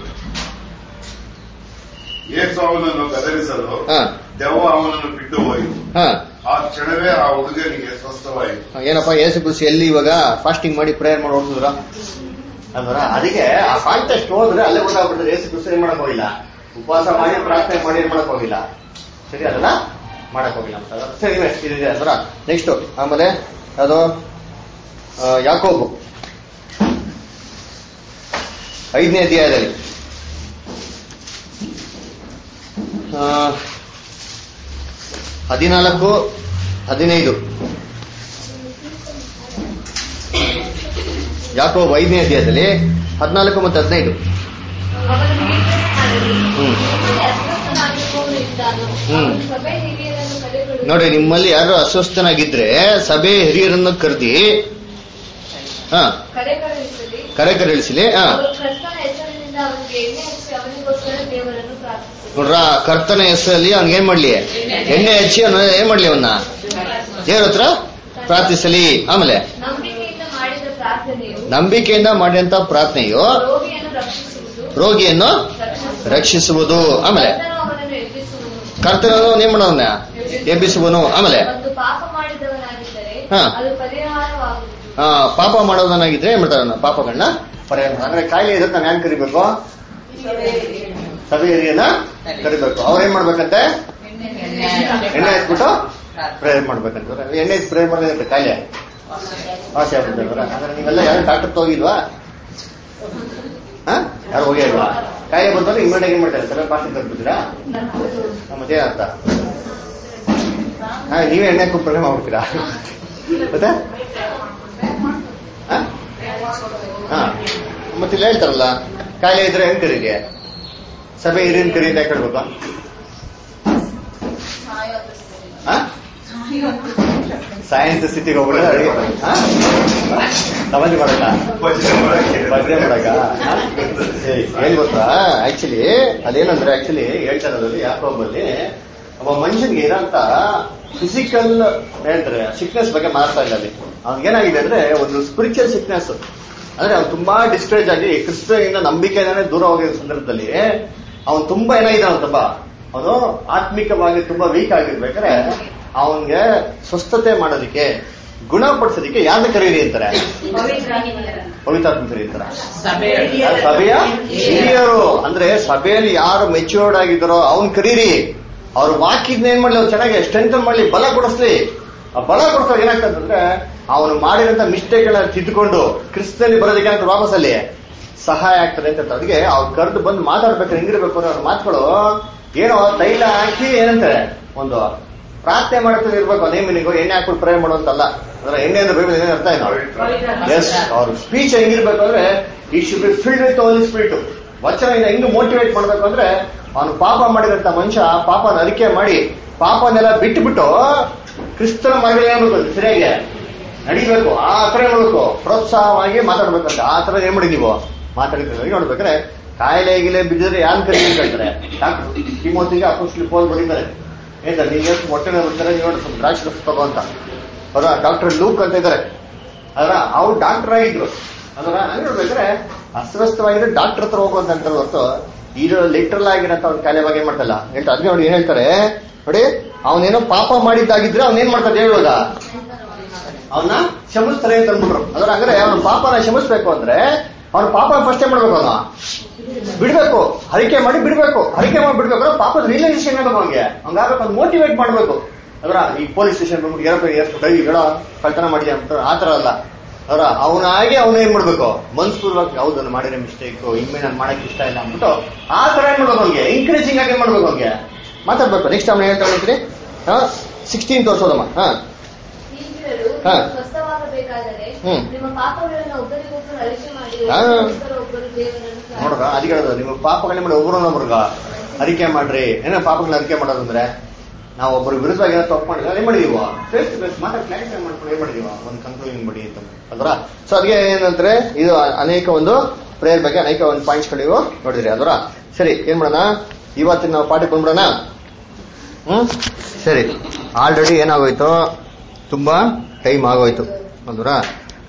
C: ಯೇಸು ಅವನನ್ನು ಗದರಿಸಲು ದೆವ್ವ ಅವನನ್ನು ಬಿಟ್ಟು ಹೋಯಿತು. ಆ ಕ್ಷಣವೇ ಆ ಹುಡುಗನಿಗೆ ಸ್ವಸ್ಥವಾಯಿತು.
A: ಏನಪ್ಪಾ ಯೇಸು ಕ್ರಿಸ್ತ ಎಲ್ಲಿ ಇವಾಗ ಫಾಸ್ಟಿಂಗ್ ಮಾಡಿ ಪ್ರೇಯರ್ ಮಾಡಿ ಹೋಗ್ತಿದ್ರ ಅಲ್ವರ? ಅದಕ್ಕೆ ಆ ಕಾಂಟೆಸ್ಟ್ ಹೋದ್ರೆ ಅಲ್ಲೇ ಗೊತ್ತಾಗ್ಬಿಡ್ತಾರೆ ಯೇಸು ಕ್ರಿಸ್ತ ಏನ್ ಮಾಡಕ್ ಹೋಗಿಲ್ಲ, ಉಪವಾಸ ಮಾಡಿ ಪ್ರಾರ್ಥನೆ ಮಾಡಿ ಏನ್ ಮಾಡಕ್ ಹೋಗಿಲ್ಲ. ಸರಿ, ಅದನ್ನ ಮಾಡಕ್ ಹೋಗಿಲ್ಲ ಅಂತ. ಸರಿ ಇದಿದೆ ಅಲ್ವರ. ನೆಕ್ಸ್ಟ್ ಆಮೇಲೆ ಅದು ಯಾಕೋಬು 5ನೇ ಅಧ್ಯಾಯದಲ್ಲಿ 14-15 ಯಾಕೋಬ್ 5ನೇ ಅಧ್ಯಾಯದಲ್ಲಿ 14 ಮತ್ತು 15. ನೋಡಿ, ನಿಮ್ಮಲ್ಲಿ ಯಾರು ಅಸ್ವಸ್ಥನಾಗಿದ್ರೆ ಸಭೆ ಹಿರಿಯರನ್ನು ಕರೆದಿ ಕರೆ ಕಳಿಸಲಿ. ನೋಡ್ರ, ಕರ್ತನ ಹೆಸರಲ್ಲಿ ಅವ್ನಿಗೆ ಏನ್ ಮಾಡ್ಲಿ, ಎಣ್ಣೆ ಹಚ್ಚಿ ಅವನ ಏನ್ ಮಾಡ್ಲಿ, ಅವನ್ನ ದೇವ್ರ ಹತ್ರ ಪ್ರಾರ್ಥಿಸಲಿ. ಆಮೇಲೆ ನಂಬಿಕೆಯಿಂದ ಮಾಡಿದಂತ ಪ್ರಾರ್ಥನೆಯು ರೋಗಿಯನ್ನು ರಕ್ಷಿಸುವುದು. ಆಮೇಲೆ ಕರ್ತನನ್ನು ಏನ್ ಮಾಡೋವನ್ನ ಎಬ್ಬಿಸುವನು. ಆಮೇಲೆ ಪಾಪ ಮಾಡೋದನ್ನಾಗಿದ್ರೆ ಏನ್ ಮಾಡ್ತಾರ, ಪಾಪಗಳನ್ನ ಪರಿಹಾರ. ಅಂದ್ರೆ ಕಾಯಿಲೆ ಇದ್ರೆ ನಾವ್ ಯಾರು ಕರಿಬೇಕು, ಸಭೆ ಹಿರಿಯನ್ನ ಕರಿಬೇಕು. ಅವ್ರೇನ್ ಮಾಡ್ಬೇಕಂತೆ, ಎಣ್ಣೆ ಹಚ್ಬಿಟ್ಟು ಪ್ರೇಯರ್ ಮಾಡ್ಬೇಕಂತ. ಎಣ್ಣೆ ಹಚ್ಚಿ ಪ್ರೇಯರ್ ಮಾಡೋದಂತೆ ಕಾಯಿಲೆ ವಾಸಿ ಆಗ್ಬಿಡ್ತಾರೆ. ಅಂದ್ರೆ ನೀವೆಲ್ಲ ಯಾರು ಡಾಕ್ಟರ್ ಹೋಗಿಲ್ವಾ? ಯಾರು ಹೋಗೇ ಇಲ್ವಾ? ಕಾಯಿಲೆ ಬಂದ್ರೆ ಇಮ್ಮಿಡಿಯೇಟ್ ಏನ್ ಮಾಡ್ತಾರೆ, ಸಲ ಪಾಸ್ಟಿಂಗ್ ಕರ್ಬಿಡ್ತೀರಾ? ಮತ್ತೆ ಅರ್ಥ ನೀವೇ ಎಣ್ಣೆ ಹಾಕಿ ಪ್ರೇಯರ್ ಮಾಡ್ಬಿಡ್ತೀರಾ? ಮತ್ತೆ ಮತ್ತೆ ಇಲ್ಲಿ ಹೇಳ್ತಾರಲ್ಲ, ಕಾಯಿಲೆ ಇದ್ರೆ ಹೆಂಗ್ ಕರೀಗೆ, ಸಭೆ ಹಿರಿಯನ್ ಕರಿ ಅಂತ ಕೇಳ್ಬೇಕಾ? ಸೈನ್ಸ್ ಸ್ಥಿತಿಗೆ ಹೋಗ್ಬಿಡ ಸಮಾಧಿ ಮಾಡಕ, ಭಜನೆ ಮಾಡಕ. ಏನ್ ಗೊತ್ತಾ, ಆಕ್ಚುಲಿ ಅದೇನಂದ್ರೆ ಆಕ್ಚುಲಿ ಹೇಳ್ತಾರಲ್ಲಿ ಯಾಕೋಬಲ್ಲಿ ಒಬ್ಬ ಮನುಷ್ಯನ್ಗೆ ಇರೋಂತ ಫಿಸಿಕಲ್ ಹೇಳ್ತಾರೆ ಸಿಕ್ನೆಸ್ ಬಗ್ಗೆ ಮಾತಾಡ್ತಾ ಇಲ್ಲ. ಅಲ್ಲಿ ಅವ್ನಿಗೇನಾಗಿದೆ ಅಂದ್ರೆ ಒಂದು ಸ್ಪಿರಿಚುವಲ್ ಸಿಕ್ನೆಸ್. ಅಂದ್ರೆ ಅವ್ನು ತುಂಬಾ ಡಿಸ್ಟ್ರೇಜ್ ಆಗಿ ಕ್ರಿಸ್ತನಿಂದ ನಂಬಿಕೆಯಿಂದಾನೆ ದೂರ ಹೋಗಿರೋ ಸಂದರ್ಭದಲ್ಲಿ ಅವನು ತುಂಬಾ ಏನಾಗಿದ್ದಾನಂತಪ್ಪ, ಅವನು ಆತ್ಮಿಕವಾಗಿ ತುಂಬಾ ವೀಕ್ ಆಗಿರ್ಬೇಕಾದ್ರೆ ಅವನ್ಗೆ ಸ್ವಸ್ಥತೆ ಮಾಡೋದಕ್ಕೆ ಗುಣಪಡಿಸೋದಕ್ಕೆ ಯಾರನ್ನ ಕರೀರಿ ಅಂತಾರೆ? ಪವಿತ್ರಾತ್ಮ ಕರೀತಾರೆ. ಸಭೆಯ ಹಿರಿಯರು ಅಂದ್ರೆ ಸಭೆಯಲ್ಲಿ ಯಾರು ಮೆಚ್ಯೂರ್ಡ್ ಆಗಿದ್ದಾರೋ ಅವ್ನ್ ಕರೀರಿ. ಅವ್ರ ವಾಕ್ಯದ ಏನ್ ಮಾಡ್ಲಿ, ಅವ್ರು ಚೆನ್ನಾಗಿ ಸ್ಟ್ರೆಂಥನ್ ಮಾಡ್ಲಿ, ಬಲ ಕೊಡಿಸ್ಲಿ. ಆ ಬಲ ಕೊಡಿಸೋದು ಏನಾಗ್ತಂದ್ರೆ ಅವನು ಮಾಡಿರೋಂಥ ಮಿಸ್ಟೇಕ್ ಗಳನ್ನ ತಿದ್ದುಕೊಂಡು ಕ್ರಿಸ್ತನಲ್ಲಿ ಬರೋದಕ್ಕೆ ಅಂತ ವಾಪಸ್ಸಲ್ಲಿ ಸಹಾಯ ಆಗ್ತದೆ ಅಂತ. ಅದಕ್ಕೆ ಅವ್ರು ಕರೆದು ಬಂದು ಮಾತಾಡ್ಬೇಕಾದ್ರೆ ಹೆಂಗಿರ್ಬೇಕು ಅಂದ್ರೆ ಅವ್ರ ಮಾತುಗಳು ಏನೋ ತೈಲ ಹಾಕಿ ಏನಂತಾರೆ ಒಂದು ಪ್ರಾರ್ಥನೆ ಮಾಡ್ತಾ ಇರ್ಬೇಕು. ಅದೇ ಮೀನಿಂಗು ಎಣ್ಣೆ ಹಾಕ್ಬಿಟ್ಟು ಪ್ರೇ ಮಾಡುವಂತಲ್ಲ. ಅಂದ್ರೆ ಎಣ್ಣೆ ಅಂದ್ರೆ ಬೈಬಲ್ ಏನೇ ಅರ್ಥ ಏನೋ ಎಸ್ ಅವ್ರ ಸ್ಪೀಚ್ ಹೆಂಗಿರ್ಬೇಕು ಅಂದ್ರೆ ಈ should be filled with Holy Spirit. ವಚನ ಹೆಂಗ್ ಮೋಟಿವೇಟ್ ಮಾಡ್ಬೇಕು ಅಂದ್ರೆ ಅವನು ಪಾಪ ಮಾಡಿದಂತ ಮನುಷ್ಯ ಪಾಪನ ಅರಿಕೆ ಮಾಡಿ ಪಾಪನೆಲ್ಲ ಬಿಟ್ಟು ಕ್ರಿಸ್ತನ ಮಾರ್ಗ ಏನ್ಬೇಕು ಸರಿಯಾಗಿ ನಡಿಬೇಕು. ಆ ತರ ನೋಡ್ಬೇಕು, ಪ್ರೋತ್ಸಾಹವಾಗಿ ಮಾತಾಡ್ಬೇಕಂತ. ಆ ತರ ಏನ್ ಮಾಡಿ ನೀವು ಮಾತಾಡಿದ್ರೆ ನೋಡ್ಬೇಕಾದ್ರೆ ಕಾಯಿಲೆ ಗಿಲೆ ಬಿದ್ದರೆ ಯಾರು ಕರೀ ಹೇಳ್ತಾರೆ? ಡಾಕ್ಟರ್ ಕಿಮೋತಿಗೆ ಅಪೋಸ್ಟಲ್ ಪೌಲ್ ಬರೀತಾರೆ ಏನ್ತಾರೆ, ನೀವು ಹೊಟ್ಟೆ ಬರ್ತಾರೆ ನೀವು ಸ್ವಲ್ಪ ದ್ರಾಕ್ಷಿ ರಸ ತಗೋ ಅಂತ. ಅವರ ಡಾಕ್ಟರ್ ಲೂಕ್ ಅಂತ ಇದ್ದಾರೆ. ಅದರ ಅವ್ರು ಡಾಕ್ಟರ್ ಆಗಿದ್ರು. ಅದರ ಹಂಗೆ ನೋಡ್ಬೇಕಾದ್ರೆ ಅಸ್ವಸ್ಥವಾಗಿದ್ರೆ ಡಾಕ್ಟರ್ ಹತ್ರ ಹೋಗುವಂತ ಅಂತಾರೆ ಹೊರತು ಇದು ಲಿಟ್ರಲ್ ಆಗಿರಂತ ಅವ್ನ ಕಾಯಿಲೆ ಬಗ್ಗೆ ಏನ್ ಮಾಡ್ತಲ್ಲ ಹೇಳ್ತಾ. ಅದಕ್ಕೆ ಅವ್ರು ಏನ್ ಹೇಳ್ತಾರೆ ನೋಡಿ, ಅವನೇನೋ ಪಾಪ ಮಾಡಿದ್ದಾಗಿದ್ರೆ ಅವ್ನೇನ್ ಮಾಡ್ತಾರೆ ಹೇಳುವಾಗ ಅವನ್ನ ಕ್ಷಮಿಸ್ತಾರೆ ಅಂತ ಅಂದ್ಬಿಟ್ರು. ಅದರ ಹಂಗಾರೆ ಅವನ ಪಾಪನ ಕ್ಷಮಿಸ್ಬೇಕು ಅಂದ್ರೆ ಅವ್ನ ಪಾಪ ಫಸ್ಟ್ ಏನ್ ಮಾಡ್ಬೇಕು, ಅವನ ಬಿಡ್ಬೇಕು, ಹರಿಕೆ ಮಾಡಿ ಬಿಡ್ಬೇಕು. ಹರಿಕೆ ಮಾಡಿ ಬಿಡ್ಬೇಕು ಅಂದ್ರೆ ಪಾಪದ ರಿಯಲೈಸೇಷನ್ ಆಗಬೇಕು. ಹಂಗಾಗಬೇಕು, ಅವ್ನು ಮೋಟಿವೇಟ್ ಮಾಡ್ಬೇಕು. ಅದರ ಈ ಪೊಲೀಸ್ ಸ್ಟೇಷನ್ ಬಂದ್ಬಿಟ್ಟು ಹೇಳೋ ಕಳ್ತನ ಮಾಡಿದೆ ಅಂತ ಆತರ ಅಲ್ಲ. ಅವರ ಅವನಾಗಿ ಅವನು ಏನ್ ಮಾಡ್ಬೇಕು, ಮನ್ಸ್ಪೂರ್ವಕ ಹೌದು ನಾನು ಮಾಡಿರೋ ಮಿಸ್ಟೇಕ್, ಇನ್ಮೇ ನಾನು ಮಾಡಕ್ ಇಷ್ಟ ಇಲ್ಲ ಅಂದ್ಬಿಟ್ಟು ಆ ತರ ಏನ್ ಮಾಡ್ಬೇಕು, ಅವ್ನಿಗೆ ಎಂಕರೇಜಿಂಗ್ ಆಗಿ ಏನ್ ಮಾಡ್ಬೇಕು, ಅವ್ನಿಗೆ ಮಾತಾಡ್ಬೇಕು. ನೆಕ್ಸ್ಟ್ ಅವನು ಹೇಳ್ತಾ ಇರ್ತೀನಿ 16 ತೋರ್ಸೋದಮ್ಮ.
D: ನಿಮ್ಮ ಪಾಪಗಳನ್ನು ಒಬ್ಬರಿಗೊಬ್ಬರು ಅರಿಕೆ ಮಾಡಿ ಒಬ್ಬರು ದೇವರನ್ನು
A: ನೋಡ್ರ ಅದು ಹೇಳೋದು, ನಿಮ್ಮ ಪಾಪಗಳನ್ನ ಮಾಡಿ ಒಬ್ಬರನ್ನೊಬ್ರಿಗ ಅರಿಕೆ ಮಾಡ್ರಿ. ಏನೋ ಪಾಪಗಳನ್ನ ಅರಿಕೆ ಮಾಡೋದಂದ್ರೆ ನಾವು ಒಬ್ಬರು ವಿರುದ್ಧವಾಗಿ ಏನೋ ತಪ್ಪು ಮಾಡಿದ್ರೆ ಏನ್ ಮಾಡಿದೀವ ಫೇಸ್ ಟು ಫೇಸ್ ಮಾತ್ರ ಕ್ಲಾರಿಫೈ ಮಾಡ್ಕೊಂಡು ಏನ್ ಮಾಡಿದೀವ ಒಂದು ಕನ್ಕ್ಲೂಷನ್ ಮಾಡಿ ಅಂತ ಅಲ್ರ. ಸೊ ಅದಕ್ಕೆ ಏನಂದ್ರೆ ಇದು ಅನೇಕ ಒಂದು ಪ್ರೇಯರ್ ಬಗ್ಗೆ ಅನೇಕ ಒಂದು ಪಾಯಿಂಟ್ಸ್ ನೀವು ನೋಡಿದ್ರಿ ಅಲ್ವರ. ಸರಿ ಏನ್ ಮಾಡೋಣ, ಇವತ್ತಿನ ನಾವು ಪಾಠಕ್ಕೆ ಬಂದ್ಬಿಡೋಣ. ಸರಿ, ಆಲ್ರೆಡಿ ಏನಾಗೋಯ್ತು, ತುಂಬಾ ಟೈಮ್ ಆಗೋಯ್ತು ಅಲ್ವರ.